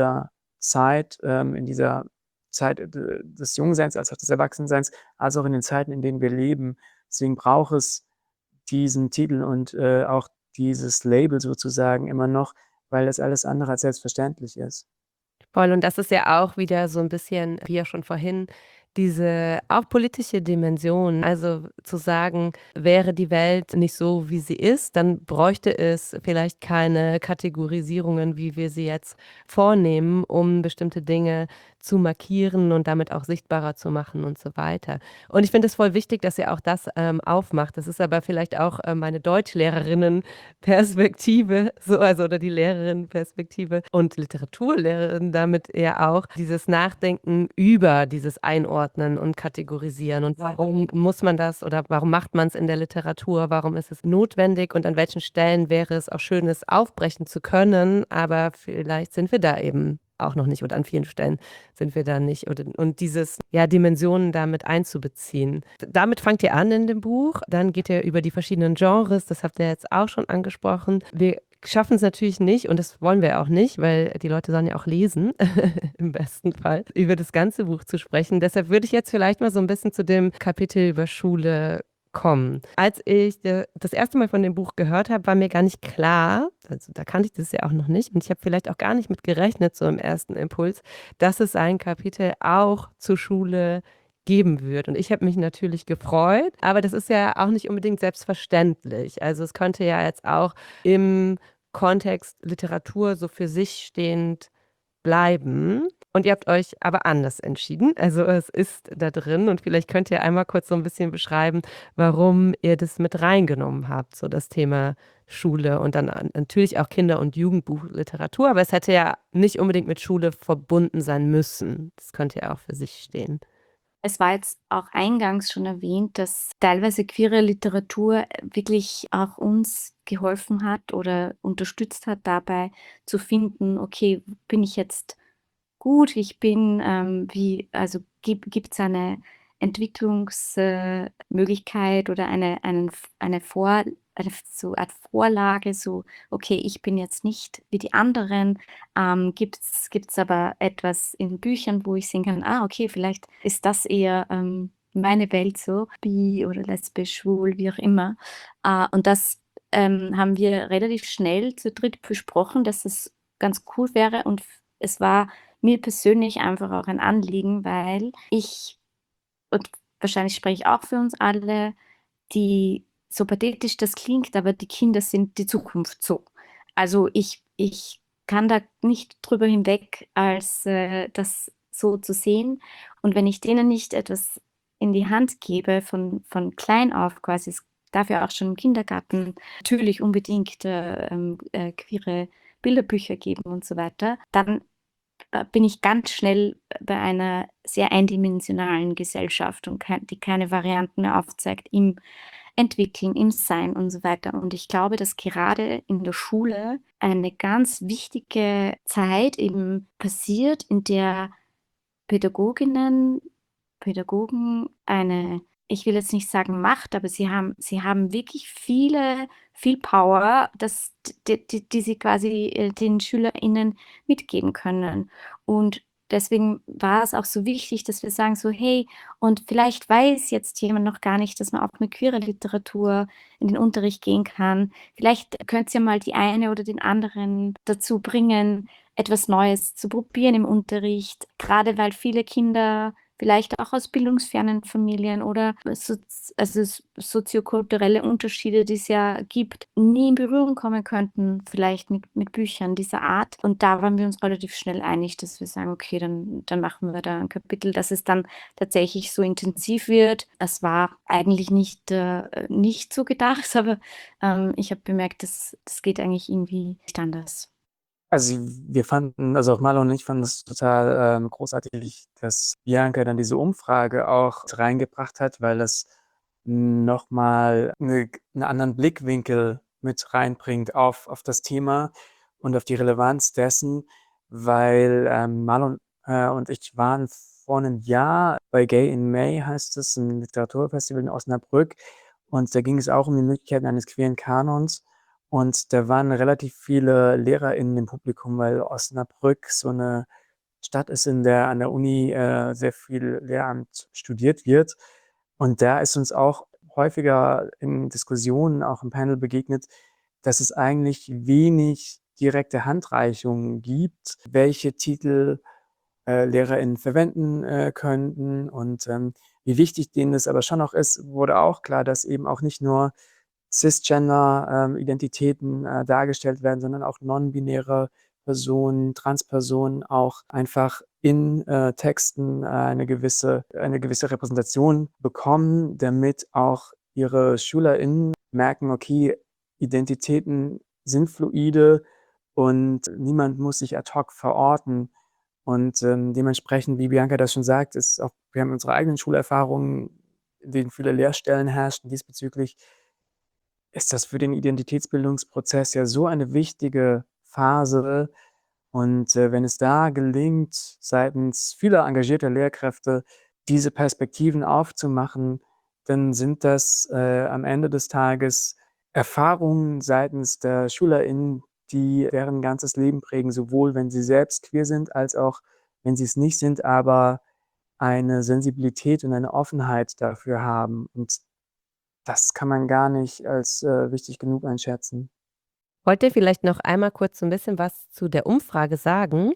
in dieser Zeit, des Jungseins als auch des Erwachsenseins, als auch in den Zeiten, in denen wir leben. Deswegen braucht es diesen Titel und, auch dieses Label sozusagen immer noch, weil das alles andere als selbstverständlich ist. Voll, und das ist ja auch wieder so 'n bisschen, wie ja schon vorhin, diese auch politische Dimension. Also, zu sagen, wäre die Welt nicht so, wie sie ist, dann bräuchte es vielleicht keine Kategorisierungen, wie wir sie jetzt vornehmen, um bestimmte Dinge zu markieren und damit auch sichtbarer zu machen und so weiter. Und ich finde es voll wichtig, dass ihr auch das, aufmacht. Das ist aber vielleicht auch, meine Deutschlehrerinnenperspektive, so, also oder die Lehrerinnenperspektive und Literaturlehrerin damit ja auch, dieses Nachdenken über dieses Einordnen und Kategorisieren und warum muss man das oder warum macht man's in der Literatur? Warum ist es notwendig und an welchen Stellen wäre es auch schön, es aufbrechen zu können, aber vielleicht sind wir da eben auch noch nicht oder an vielen Stellen sind wir da nicht. Und dieses, ja, Dimensionen damit einzubeziehen. Damit fangt ihr an in dem Buch. Dann geht ihr über die verschiedenen Genres, das habt ihr jetzt auch schon angesprochen. Wir schaffen es natürlich nicht, und das wollen wir auch nicht, weil die Leute sollen ja auch lesen, im besten Fall, über das ganze Buch zu sprechen. Deshalb würde ich jetzt vielleicht mal so ein bisschen zu dem Kapitel über Schule kommen. Als ich das erste Mal von dem Buch gehört habe, war mir gar nicht klar, also da kannte ich das ja auch noch nicht, und ich habe vielleicht auch gar nicht mit gerechnet, so im ersten Impuls, dass es ein Kapitel auch zur Schule geben wird. Und ich habe mich natürlich gefreut, aber das ist ja auch nicht unbedingt selbstverständlich. Also es könnte ja jetzt auch im Kontext Literatur so für sich stehend bleiben. Und ihr habt euch aber anders entschieden. Also es ist da drin, und vielleicht könnt ihr einmal kurz so ein bisschen beschreiben, warum ihr das mit reingenommen habt, so das Thema Schule und dann natürlich auch Kinder- und Jugendbuchliteratur, aber es hätte ja nicht unbedingt mit Schule verbunden sein müssen. Das könnte ja auch für sich stehen. Es war jetzt auch eingangs schon erwähnt, dass teilweise queere Literatur wirklich auch uns geholfen hat oder unterstützt hat dabei zu finden, okay, bin ich jetzt gut, wie ich bin, also gibt es eine Entwicklungsmöglichkeit oder eine so Art Vorlage, so, okay, ich bin jetzt nicht wie die anderen. Gibt's aber etwas in Büchern, wo ich sehen kann, okay, vielleicht ist das eher meine Welt so, bi oder lesbisch, schwul, wie auch immer. Und das haben wir relativ schnell zu dritt besprochen, dass es ganz cool wäre, und es war mir persönlich einfach auch ein Anliegen, weil und wahrscheinlich spreche ich auch für uns alle, so pathetisch das klingt, aber die Kinder sind die Zukunft so. Also ich kann da nicht drüber hinweg, als das so zu sehen. Und wenn ich denen nicht etwas in die Hand gebe, von klein auf quasi, es darf ja auch schon im Kindergarten natürlich unbedingt queere Bilderbücher geben und so weiter, dann bin ich ganz schnell bei einer sehr eindimensionalen Gesellschaft und die keine Varianten mehr aufzeigt im Entwickeln, im Sein und so weiter. Und ich glaube, dass gerade in der Schule eine ganz wichtige Zeit eben passiert, in der Pädagoginnen, Pädagogen ich will jetzt nicht sagen Macht, aber sie haben wirklich viel Power, die sie quasi den SchülerInnen mitgeben können. Und deswegen war es auch so wichtig, dass wir sagen so, hey, und vielleicht weiß jetzt jemand noch gar nicht, dass man auch mit queerer Literatur in den Unterricht gehen kann. Vielleicht könnt ihr mal die eine oder den anderen dazu bringen, etwas Neues zu probieren im Unterricht, gerade weil viele Kinder vielleicht auch aus bildungsfernen Familien oder soziokulturelle Unterschiede, die es ja gibt, nie in Berührung kommen könnten, vielleicht mit Büchern dieser Art. Und da waren wir uns relativ schnell einig, dass wir sagen, okay, dann machen wir da ein Kapitel, dass es dann tatsächlich so intensiv wird. Es war eigentlich nicht so gedacht, aber ich habe bemerkt, das geht eigentlich irgendwie nicht anders. Also, also auch Marlon und ich fanden es total, großartig, dass Bianca dann diese Umfrage auch reingebracht hat, weil das noch mal 'n anderen Blickwinkel mit reinbringt auf das Thema und auf die Relevanz dessen, weil, Marlon, und ich waren vor 'nem Jahr bei Gay in May, heißt es, 'n Literaturfestival in Osnabrück, und da ging es auch um die Möglichkeiten eines queeren Kanons. Und da waren relativ viele LehrerInnen im Publikum, weil Osnabrück so 'ne Stadt ist, in der an der Uni, sehr viel Lehramt studiert wird. Und da ist uns auch häufiger in Diskussionen, auch im Panel begegnet, dass es eigentlich wenig direkte Handreichungen gibt, welche Titel, LehrerInnen verwenden, könnten, und, wie wichtig denen das aber schon auch ist, wurde auch klar, dass eben auch nicht nur Cisgender, Identitäten, dargestellt werden, sondern auch non-binäre Personen, Transpersonen auch einfach in, Texten, eine gewisse Repräsentation bekommen, damit auch ihre SchülerInnen merken: „Okay, Identitäten sind fluide und niemand muss sich ad hoc verorten.“ Und, dementsprechend, wie Bianca das schon sagt, ist auch wir haben unsere eigenen Schulerfahrungen, in denen viele Leerstellen herrschten diesbezüglich, ist das für den Identitätsbildungsprozess ja so eine wichtige Phase, Und, wenn es da gelingt, seitens vieler engagierter Lehrkräfte diese Perspektiven aufzumachen, dann sind das, am Ende des Tages Erfahrungen seitens der SchülerInnen, die deren ganzes Leben prägen, sowohl wenn sie selbst queer sind, als auch wenn sie es nicht sind, aber eine Sensibilität und eine Offenheit dafür haben. Und das kann man gar nicht als, wichtig genug einschätzen. Wollt ihr vielleicht noch einmal kurz so 'n bisschen was zu der Umfrage sagen?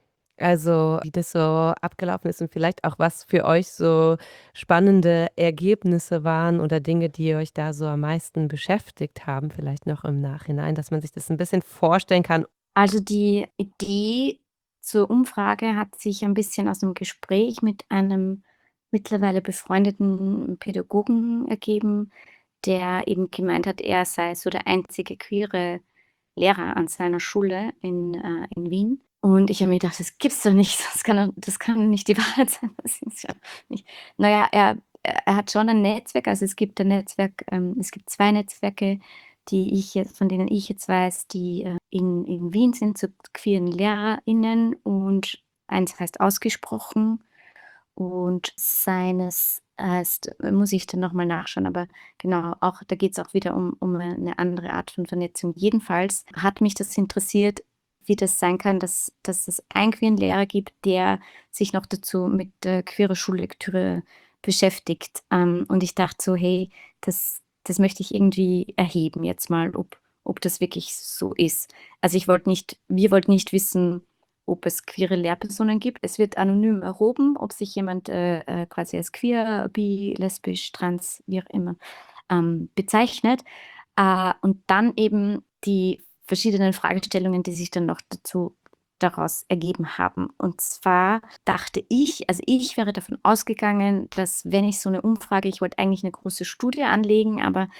Also, wie das so abgelaufen ist und vielleicht auch, was für euch so spannende Ergebnisse waren oder Dinge, die euch da so am meisten beschäftigt haben, vielleicht noch im Nachhinein, dass man sich das 'n bisschen vorstellen kann. Also die Idee zur Umfrage hat sich ein bisschen aus 'nem Gespräch mit einem mittlerweile befreundeten Pädagogen ergeben, der eben gemeint hat, er sei so der einzige queere Lehrer an seiner Schule in Wien. Und ich habe mir gedacht: „Das gibt's doch nicht, das kann nicht die Wahrheit sein." Das ist ja nicht, na ja, er hat schon ein Netzwerk, also es gibt 2 Netzwerke, von denen ich jetzt weiß, die, in Wien sind zu queeren LehrerInnen, und eins heißt „Ausgesprochen" und seines heißt, muss ich dann noch mal nachschauen, aber genau, auch da geht's auch wieder um 'ne andere Art von Vernetzung. Jedenfalls hat mich das interessiert, wie das sein kann, dass es einen queeren Lehrer gibt, der sich noch dazu mit, queerer Schullektüre beschäftigt. Und ich dachte so: „Hey, das möchte ich irgendwie erheben jetzt mal, ob das wirklich so ist." Also, wir wollten nicht wissen, ob es queere Lehrpersonen gibt. Es wird anonym erhoben, ob sich jemand, quasi als queer, bi, lesbisch, trans, wie auch immer, bezeichnet. Und dann eben die verschiedenen Fragestellungen, die sich dann noch daraus ergeben haben. Und zwar dachte ich, also ich wäre davon ausgegangen, dass, wenn ich so eine Umfrage, ich wollte eigentlich eine große Studie anlegen, aber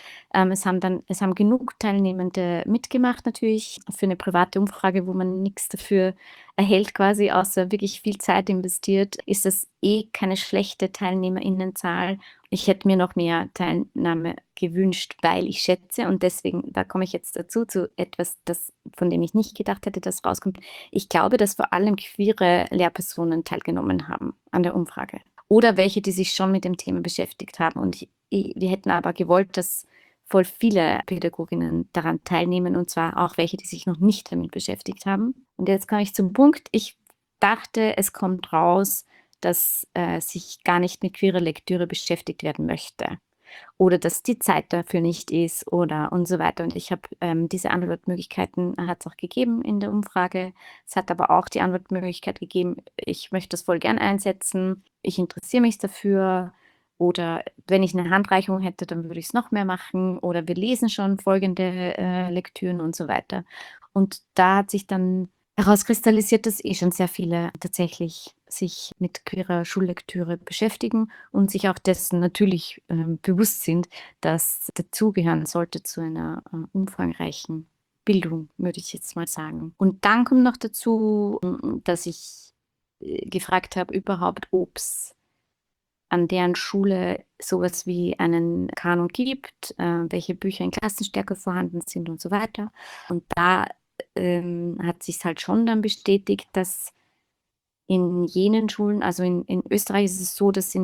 es haben genug Teilnehmende mitgemacht natürlich für eine private Umfrage, wo man nichts dafür erhält quasi, außer wirklich viel Zeit investiert, ist das keine schlechte TeilnehmerInnenzahl. Ich hätte mir noch mehr Teilnahme gewünscht, weil ich schätze, und deswegen, da komme ich jetzt dazu, zu etwas, von dem ich nicht gedacht hätte, dass rauskommt. Ich glaube, dass vor allem queere Lehrpersonen teilgenommen haben an der Umfrage. Oder welche, die sich schon mit dem Thema beschäftigt haben. Und wir hätten aber gewollt, dass voll viele Pädagoginnen daran teilnehmen, und zwar auch welche, die sich noch nicht damit beschäftigt haben. Und jetzt komme ich zum Punkt. Ich dachte, es kommt raus, dass sich gar nicht mit queerer Lektüre beschäftigt werden möchte oder dass die Zeit dafür nicht ist oder und so weiter. Und ich habe diese Antwortmöglichkeiten hat es auch gegeben in der Umfrage. Es hat aber auch die Antwortmöglichkeit gegeben, ich möchte das voll gern einsetzen, ich interessiere mich dafür, oder wenn ich eine Handreichung hätte, dann würde ich es noch mehr machen, oder wir lesen schon folgende Lektüren und so weiter. Und da hat sich dann herauskristallisiert, dass schon sehr viele tatsächlich sich mit queerer Schullektüre beschäftigen und sich auch dessen natürlich bewusst sind, dass dazugehören sollte zu einer umfangreichen Bildung, würde ich jetzt mal sagen. Und dann kommt noch dazu, dass ich gefragt habe überhaupt, ob es an deren Schule sowas wie einen Kanon gibt, welche Bücher in Klassenstärke vorhanden sind und so weiter. Und da hat sich halt schon dann bestätigt, dass in jenen Schulen, also in Österreich ist es so, dass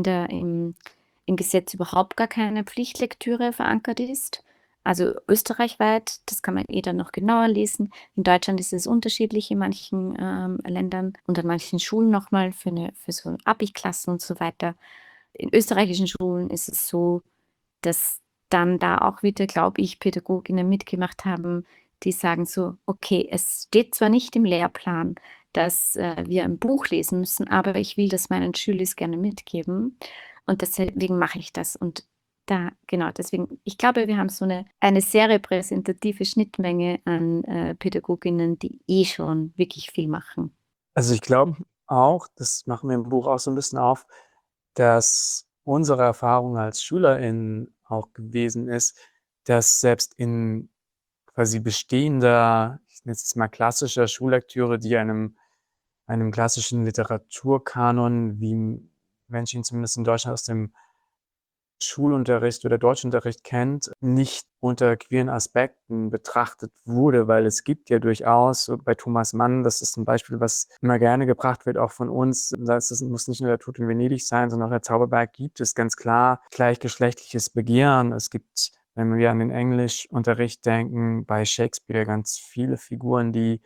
im Gesetz überhaupt gar keine Pflichtlektüre verankert ist. Also österreichweit, das kann man dann noch genauer lesen. In Deutschland ist es unterschiedlich in manchen Ländern und an manchen Schulen nochmal für so Abi-Klassen und so weiter. In österreichischen Schulen ist es so, dass dann da auch wieder, glaube ich, Pädagoginnen mitgemacht haben, die sagen so: „Okay, es steht zwar nicht im Lehrplan, dass wir ein Buch lesen müssen, aber ich will das meinen Schülern gerne mitgeben und deswegen mache ich das." Und da genau, deswegen, ich glaube, wir haben so eine sehr repräsentative Schnittmenge an Pädagoginnen, die schon wirklich viel machen. Also, ich glaube auch, das machen wir im Buch auch so 'n bisschen auf, dass unsere Erfahrung als SchülerInnen auch gewesen ist, dass selbst in quasi bestehender, ich nenne es jetzt mal klassischer Schullektüre, die einem klassischen Literaturkanon, wie Menschen ihn zumindest in Deutschland aus dem Schulunterricht oder Deutschunterricht kennt, nicht unter queeren Aspekten betrachtet wurde, weil es gibt ja durchaus, so bei Thomas Mann, das ist ein Beispiel, was immer gerne gebracht wird, auch von uns, das muss nicht nur der Tod in Venedig sein, sondern auch der Zauberberg, gibt es ganz klar gleichgeschlechtliches Begehren. Es gibt, wenn wir an den Englischunterricht denken, bei Shakespeare ganz viele Figuren, die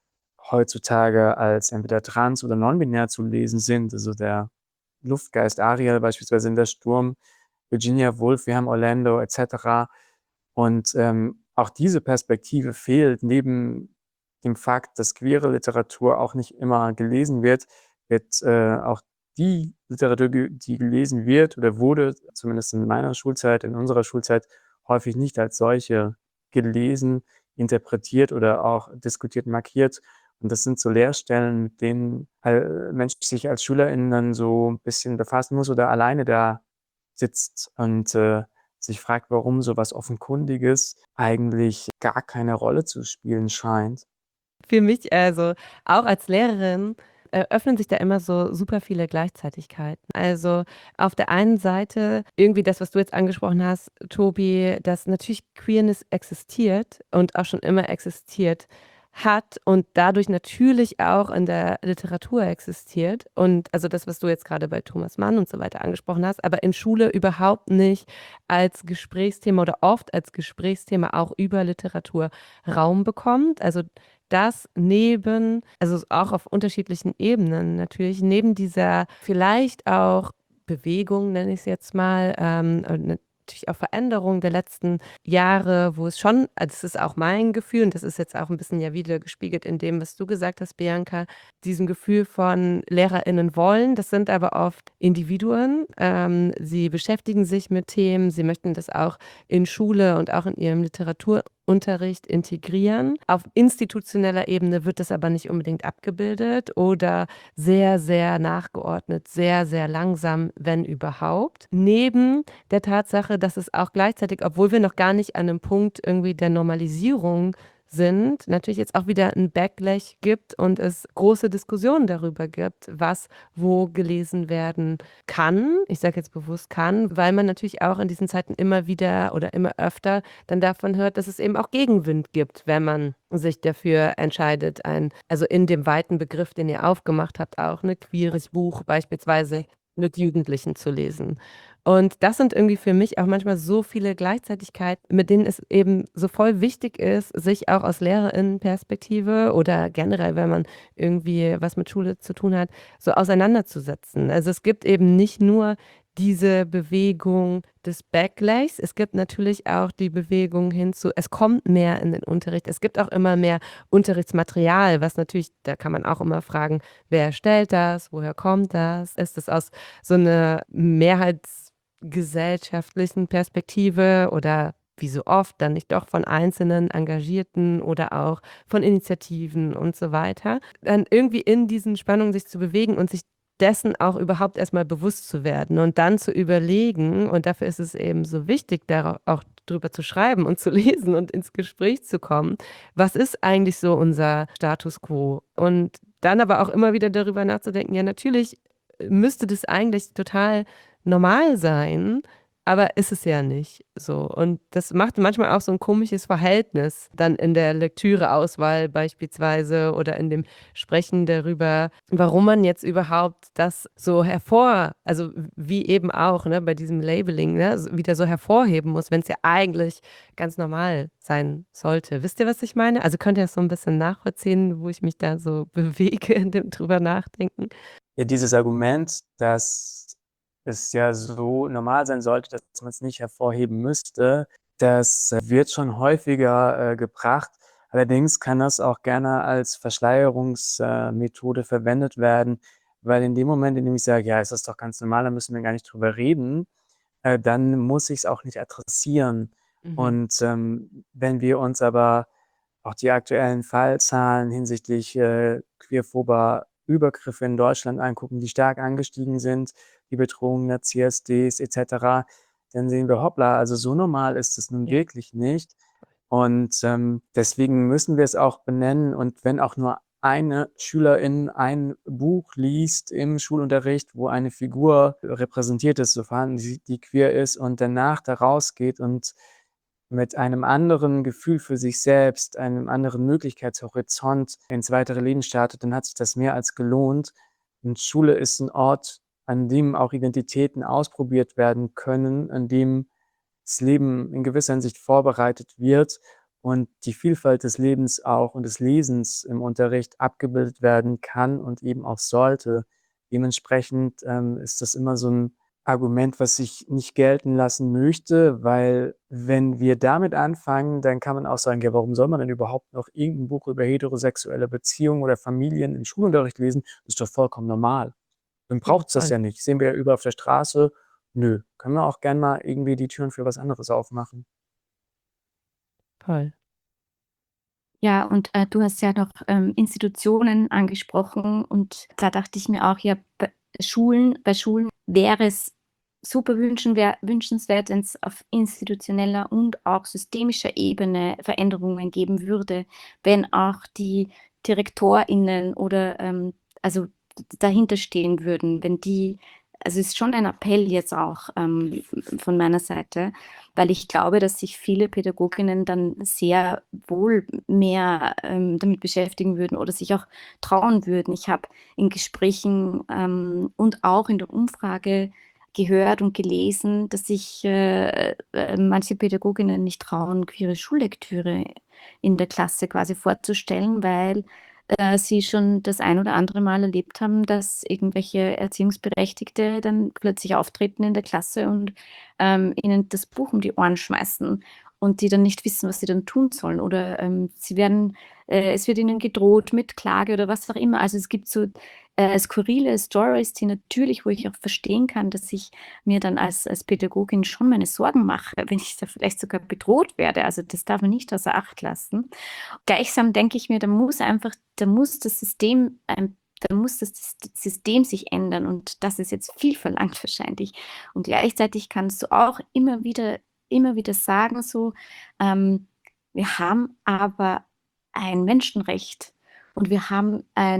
heutzutage als entweder trans oder non-binär zu lesen sind. Also der Luftgeist Ariel beispielsweise in Der Sturm, Virginia Woolf, wir haben Orlando etc. Und auch diese Perspektive fehlt. Neben dem Fakt, dass queere Literatur auch nicht immer gelesen wird, wird auch die Literatur, die gelesen wird oder wurde, zumindest in meiner Schulzeit, in unserer Schulzeit, häufig nicht als solche gelesen, interpretiert oder auch diskutiert, markiert. Und das sind so Leerstellen, mit denen ein Mensch sich als SchülerInnen dann so ein bisschen befassen muss oder alleine da sitzt und sich fragt, warum so was Offenkundiges eigentlich gar keine Rolle zu spielen scheint. Für mich, also auch als Lehrerin, öffnen sich da immer so super viele Gleichzeitigkeiten. Also auf der einen Seite irgendwie das, was du jetzt angesprochen hast, Tobi, dass natürlich Queerness existiert und auch schon immer existiert hat und dadurch natürlich auch in der Literatur existiert. Und also das, was du jetzt gerade bei Thomas Mann und so weiter angesprochen hast, aber in Schule überhaupt nicht als Gesprächsthema oder oft als Gesprächsthema auch über Literatur Raum bekommt. Also das neben, also auch auf unterschiedlichen Ebenen natürlich, neben dieser vielleicht auch Bewegung, nenne ich es jetzt mal, und natürlich auch Veränderung der letzten Jahre, wo es schon, also das ist auch mein Gefühl und das ist jetzt auch ein bisschen ja wieder gespiegelt in dem, was du gesagt hast, Bianca, diesem Gefühl von LehrerInnen wollen, das sind aber oft Individuen, sie beschäftigen sich mit Themen, sie möchten das auch in Schule und auch in ihrem Literaturunterricht integrieren. Auf institutioneller Ebene wird das aber nicht unbedingt abgebildet oder sehr, sehr nachgeordnet, sehr, sehr langsam, wenn überhaupt. Neben der Tatsache, dass es auch gleichzeitig, obwohl wir noch gar nicht an einem Punkt irgendwie der Normalisierung sind, natürlich jetzt auch wieder ein Backlash gibt und es große Diskussionen darüber gibt, was wo gelesen werden kann. Ich sage jetzt bewusst kann, weil man natürlich auch in diesen Zeiten immer wieder oder immer öfter dann davon hört, dass es eben auch Gegenwind gibt, wenn man sich dafür entscheidet, also in dem weiten Begriff, den ihr aufgemacht habt, auch ein queeres Buch beispielsweise mit Jugendlichen zu lesen. Und das sind irgendwie für mich auch manchmal so viele Gleichzeitigkeiten, mit denen es eben so voll wichtig ist, sich auch aus Lehrerinnenperspektive oder generell, wenn man irgendwie was mit Schule zu tun hat, so auseinanderzusetzen. Also es gibt eben nicht nur diese Bewegung des Backlash, es gibt natürlich auch die Bewegung hinzu, es kommt mehr in den Unterricht, es gibt auch immer mehr Unterrichtsmaterial, was natürlich, da kann man auch immer fragen, wer erstellt das, woher kommt das, ist es aus so einer mehrheitsgesellschaftlichen Perspektive oder wie so oft dann nicht doch von einzelnen Engagierten oder auch von Initiativen und so weiter, dann irgendwie in diesen Spannungen sich zu bewegen und sich dessen auch überhaupt erstmal bewusst zu werden und dann zu überlegen, und dafür ist es eben so wichtig, da auch drüber zu schreiben und zu lesen und ins Gespräch zu kommen, was ist eigentlich so unser Status quo? Und dann aber auch immer wieder darüber nachzudenken, ja, natürlich müsste das eigentlich total normal sein, aber ist es ja nicht so. Und das macht manchmal auch so ein komisches Verhältnis dann in der Lektüreauswahl beispielsweise oder in dem Sprechen darüber, warum man jetzt überhaupt das so also wie eben auch, ne, bei diesem Labeling, ne, wieder so hervorheben muss, wenn es ja eigentlich ganz normal sein sollte. Wisst ihr, was ich meine? Also könnt ihr das so ein bisschen nachvollziehen, wo ich mich da so bewege in dem drüber nachdenken? Ja, dieses Argument, dass es ja so normal sein sollte, dass man es nicht hervorheben müsste, das wird schon häufiger gebracht. Allerdings kann das auch gerne als Verschleierungsmethode verwendet werden, weil in dem Moment, in dem ich sage, ja, ist das doch ganz normal, da müssen wir gar nicht drüber reden, dann muss ich es auch nicht adressieren. Mhm. Und wenn wir uns aber auch die aktuellen Fallzahlen hinsichtlich queerphober Übergriffe in Deutschland angucken, die stark angestiegen sind, die Bedrohungen der CSDs etc., dann sehen wir, hoppla, also so normal ist es nun Ja. wirklich nicht. Und deswegen müssen wir es auch benennen und wenn auch nur eine Schülerin ein Buch liest im Schulunterricht, wo eine Figur repräsentiert ist, sofern die queer ist, und danach da rausgeht und mit einem anderen Gefühl für sich selbst, einem anderen Möglichkeitshorizont ins weitere Leben startet, dann hat sich das mehr als gelohnt. Und Schule ist ein Ort, an dem auch Identitäten ausprobiert werden können, an dem das Leben in gewisser Hinsicht vorbereitet wird und die Vielfalt des Lebens auch und des Lesens im Unterricht abgebildet werden kann und eben auch sollte. Dementsprechend ist das immer so ein Argument, was ich nicht gelten lassen möchte, weil wenn wir damit anfangen, dann kann man auch sagen, ja, warum soll man denn überhaupt noch irgendein Buch über heterosexuelle Beziehungen oder Familien im Schulunterricht lesen? Das ist doch vollkommen normal. Dann braucht's das Voll, ja nicht. Sehen wir ja überall auf der Straße. Nö, können wir auch gern mal irgendwie die Türen für was anderes aufmachen. voll. Ja, und du hast ja noch Institutionen angesprochen und da dachte ich mir auch, ja, bei Schulen wäre es super wünschenswert, wenn es auf institutioneller und auch systemischer Ebene Veränderungen geben würde, wenn auch die DirektorInnen oder also dahinter stehen würden, wenn die, also es ist schon ein Appell jetzt auch von meiner Seite, weil ich glaube, dass sich viele Pädagoginnen dann sehr wohl mehr damit beschäftigen würden oder sich auch trauen würden. Ich habe in Gesprächen und auch in der Umfrage gehört und gelesen, dass sich manche Pädagoginnen nicht trauen, queere Schullektüre in der Klasse quasi vorzustellen, weil sie schon das ein oder andere Mal erlebt haben, dass irgendwelche Erziehungsberechtigte dann plötzlich auftreten in der Klasse und ihnen das Buch um die Ohren schmeißen und die dann nicht wissen, was sie dann tun sollen. Oder es wird ihnen gedroht mit Klage oder was auch immer. Also es gibt so skurrile Stories, die natürlich, wo ich auch verstehen kann, dass ich mir dann als Pädagogin schon meine Sorgen mache, wenn ich da vielleicht sogar bedroht werde. Also das darf man nicht außer Acht lassen. Gleichsam denke ich mir, da muss das System sich ändern und das ist jetzt viel verlangt wahrscheinlich. Und gleichzeitig kannst du auch immer wieder sagen, so, wir haben aber ein Menschenrecht und wir haben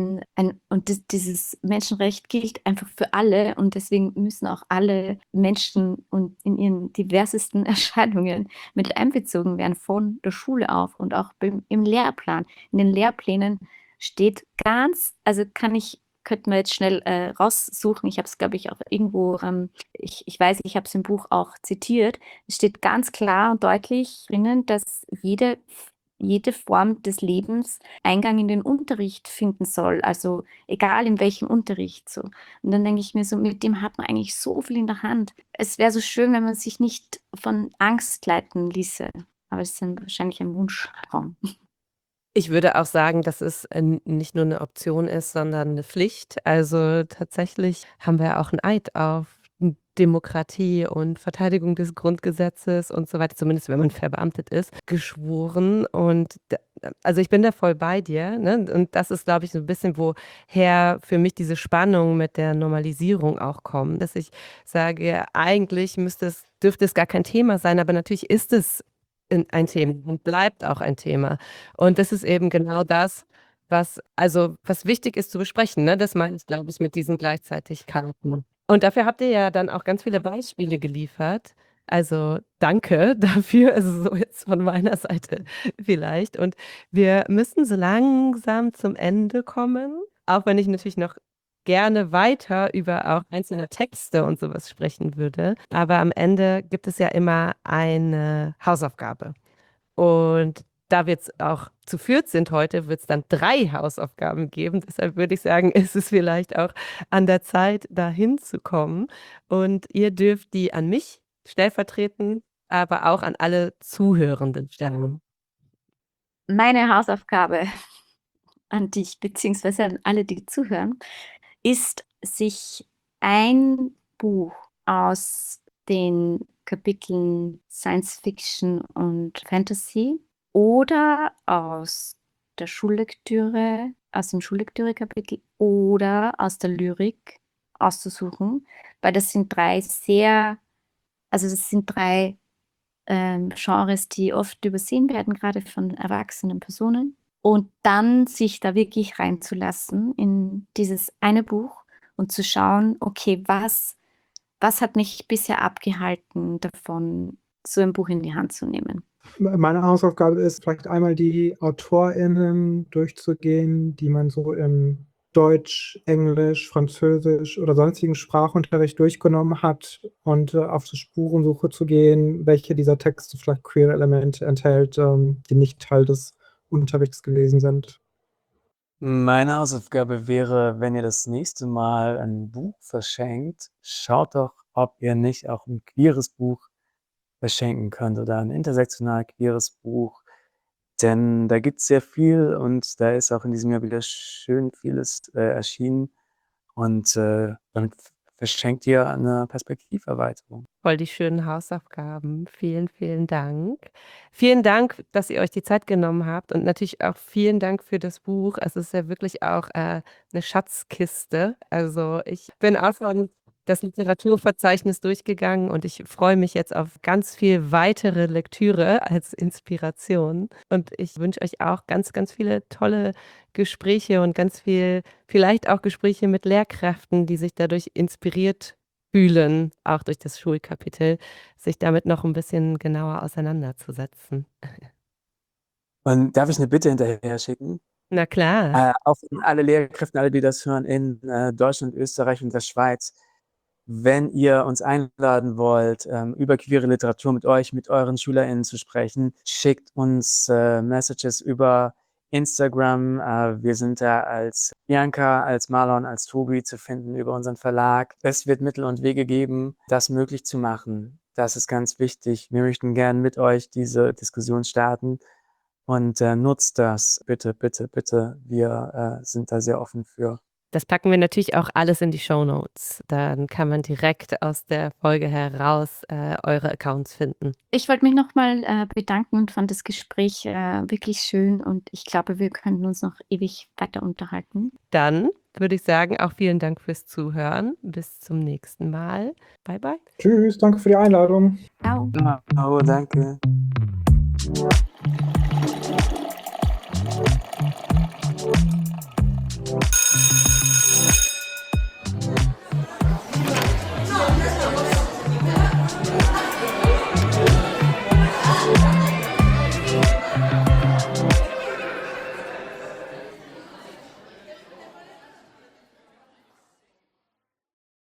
dieses Menschenrecht gilt einfach für alle und deswegen müssen auch alle Menschen und in ihren diversesten Erscheinungen mit einbezogen werden von der Schule auf und auch im Lehrplan. In den Lehrplänen steht also könnte man jetzt schnell raussuchen. Ich habe es, glaube ich, auch irgendwo, ich weiß, ich habe es im Buch auch zitiert. Es steht ganz klar und deutlich drinnen, dass jede Form des Lebens Eingang in den Unterricht finden soll. Also egal in welchem Unterricht so. Und dann denke ich mir so, mit dem hat man eigentlich so viel in der Hand. Es wäre so schön, wenn man sich nicht von Angst leiten ließe. Aber es ist dann wahrscheinlich ein Wunschtraum. Ich würde auch sagen, dass es nicht nur eine Option ist, sondern eine Pflicht. Also tatsächlich haben wir auch 'n Eid auf Demokratie und Verteidigung des Grundgesetzes und so weiter, zumindest wenn man verbeamtet ist, geschworen. Und also ich bin da voll bei dir, ne? Und das ist, glaube ich, so ein bisschen, woher für mich diese Spannung mit der Normalisierung auch kommt, dass ich sage, eigentlich dürfte es gar kein Thema sein, aber natürlich ist es ein Thema und bleibt auch ein Thema. Und das ist eben genau das, was wichtig ist zu besprechen, ne? Das meine ich, glaube ich, mit diesen Gleichzeitigkeiten. Und dafür habt ihr ja dann auch ganz viele Beispiele geliefert. Also, danke dafür, also so jetzt von meiner Seite vielleicht. Und wir müssen so langsam zum Ende kommen, auch wenn ich natürlich noch gerne weiter über auch einzelne Texte und sowas sprechen würde. Aber am Ende gibt es ja immer eine Hausaufgabe. Und da wir jetzt auch zu viert sind heute, wird es dann 3 Hausaufgaben geben. Deshalb würde ich sagen, ist es vielleicht auch an der Zeit, dahin zu kommen. Und ihr dürft die an mich stellvertretend, aber auch an alle Zuhörenden stellen. Meine Hausaufgabe an dich, beziehungsweise an alle, die zuhören, ist, sich ein Buch aus den Kapiteln Science Fiction und Fantasy oder aus der Schullektüre, aus dem Schullektüre-Kapitel oder aus der Lyrik auszusuchen, weil das sind drei Genres, die oft übersehen werden, gerade von erwachsenen Personen. und dann sich da wirklich reinzulassen in dieses eine Buch und zu schauen, okay, was hat mich bisher abgehalten davon, so ein Buch in die Hand zu nehmen? Meine Hausaufgabe ist vielleicht einmal die AutorInnen durchzugehen, die man so im Deutsch, Englisch, Französisch oder sonstigen Sprachunterricht durchgenommen hat und auf die Spurensuche zu gehen, welche dieser Texte vielleicht queere Elemente enthält, die nicht Teil des Unterrichts gewesen sind. Meine Hausaufgabe wäre, wenn ihr das nächste Mal ein Buch verschenkt, schaut doch, ob ihr nicht auch ein queeres Buch verschenken könnt oder ein intersektional queeres Buch. Denn da gibt's sehr viel und da ist auch in diesem Jahr wieder schön vieles erschienen. Und damit verschenkt ihr eine Perspektiverweiterung. Voll die schönen Hausaufgaben. Vielen, vielen Dank. Vielen Dank, dass ihr euch die Zeit genommen habt und natürlich auch vielen Dank für das Buch. Es ist ja wirklich auch 'ne Schatzkiste. Also, ich bin auch schon das Literaturverzeichnis durchgegangen und ich freue mich jetzt auf ganz viel weitere Lektüre als Inspiration. Und ich wünsche euch auch ganz, ganz viele tolle Gespräche und ganz viel vielleicht auch Gespräche mit Lehrkräften, die sich dadurch inspiriert fühlen, auch durch das Schulkapitel, sich damit noch ein bisschen genauer auseinanderzusetzen. Und darf ich eine Bitte hinterher schicken? Na klar. Auch an alle Lehrkräfte, alle, die das hören in Deutschland, Österreich und der Schweiz. Wenn ihr uns einladen wollt, über queere Literatur mit euch, mit euren SchülerInnen zu sprechen, schickt uns Messages über Instagram. Wir sind da als Bianca, als Marlon, als Tobi zu finden über unseren Verlag. Es wird Mittel und Wege geben, das möglich zu machen. Das ist ganz wichtig. Wir möchten gern mit euch diese Diskussion starten und nutzt das. Bitte, bitte, bitte. Wir sind da sehr offen für. Das packen wir natürlich auch alles in die Shownotes. Dann kann man direkt aus der Folge heraus eure Accounts finden. Ich wollte mich nochmal bedanken und fand das Gespräch wirklich schön und ich glaube, wir können uns noch ewig weiter unterhalten. Dann würde ich sagen, auch vielen Dank fürs Zuhören. Bis zum nächsten Mal. Bye, bye. Tschüss, danke für die Einladung. Ciao. Oh, danke.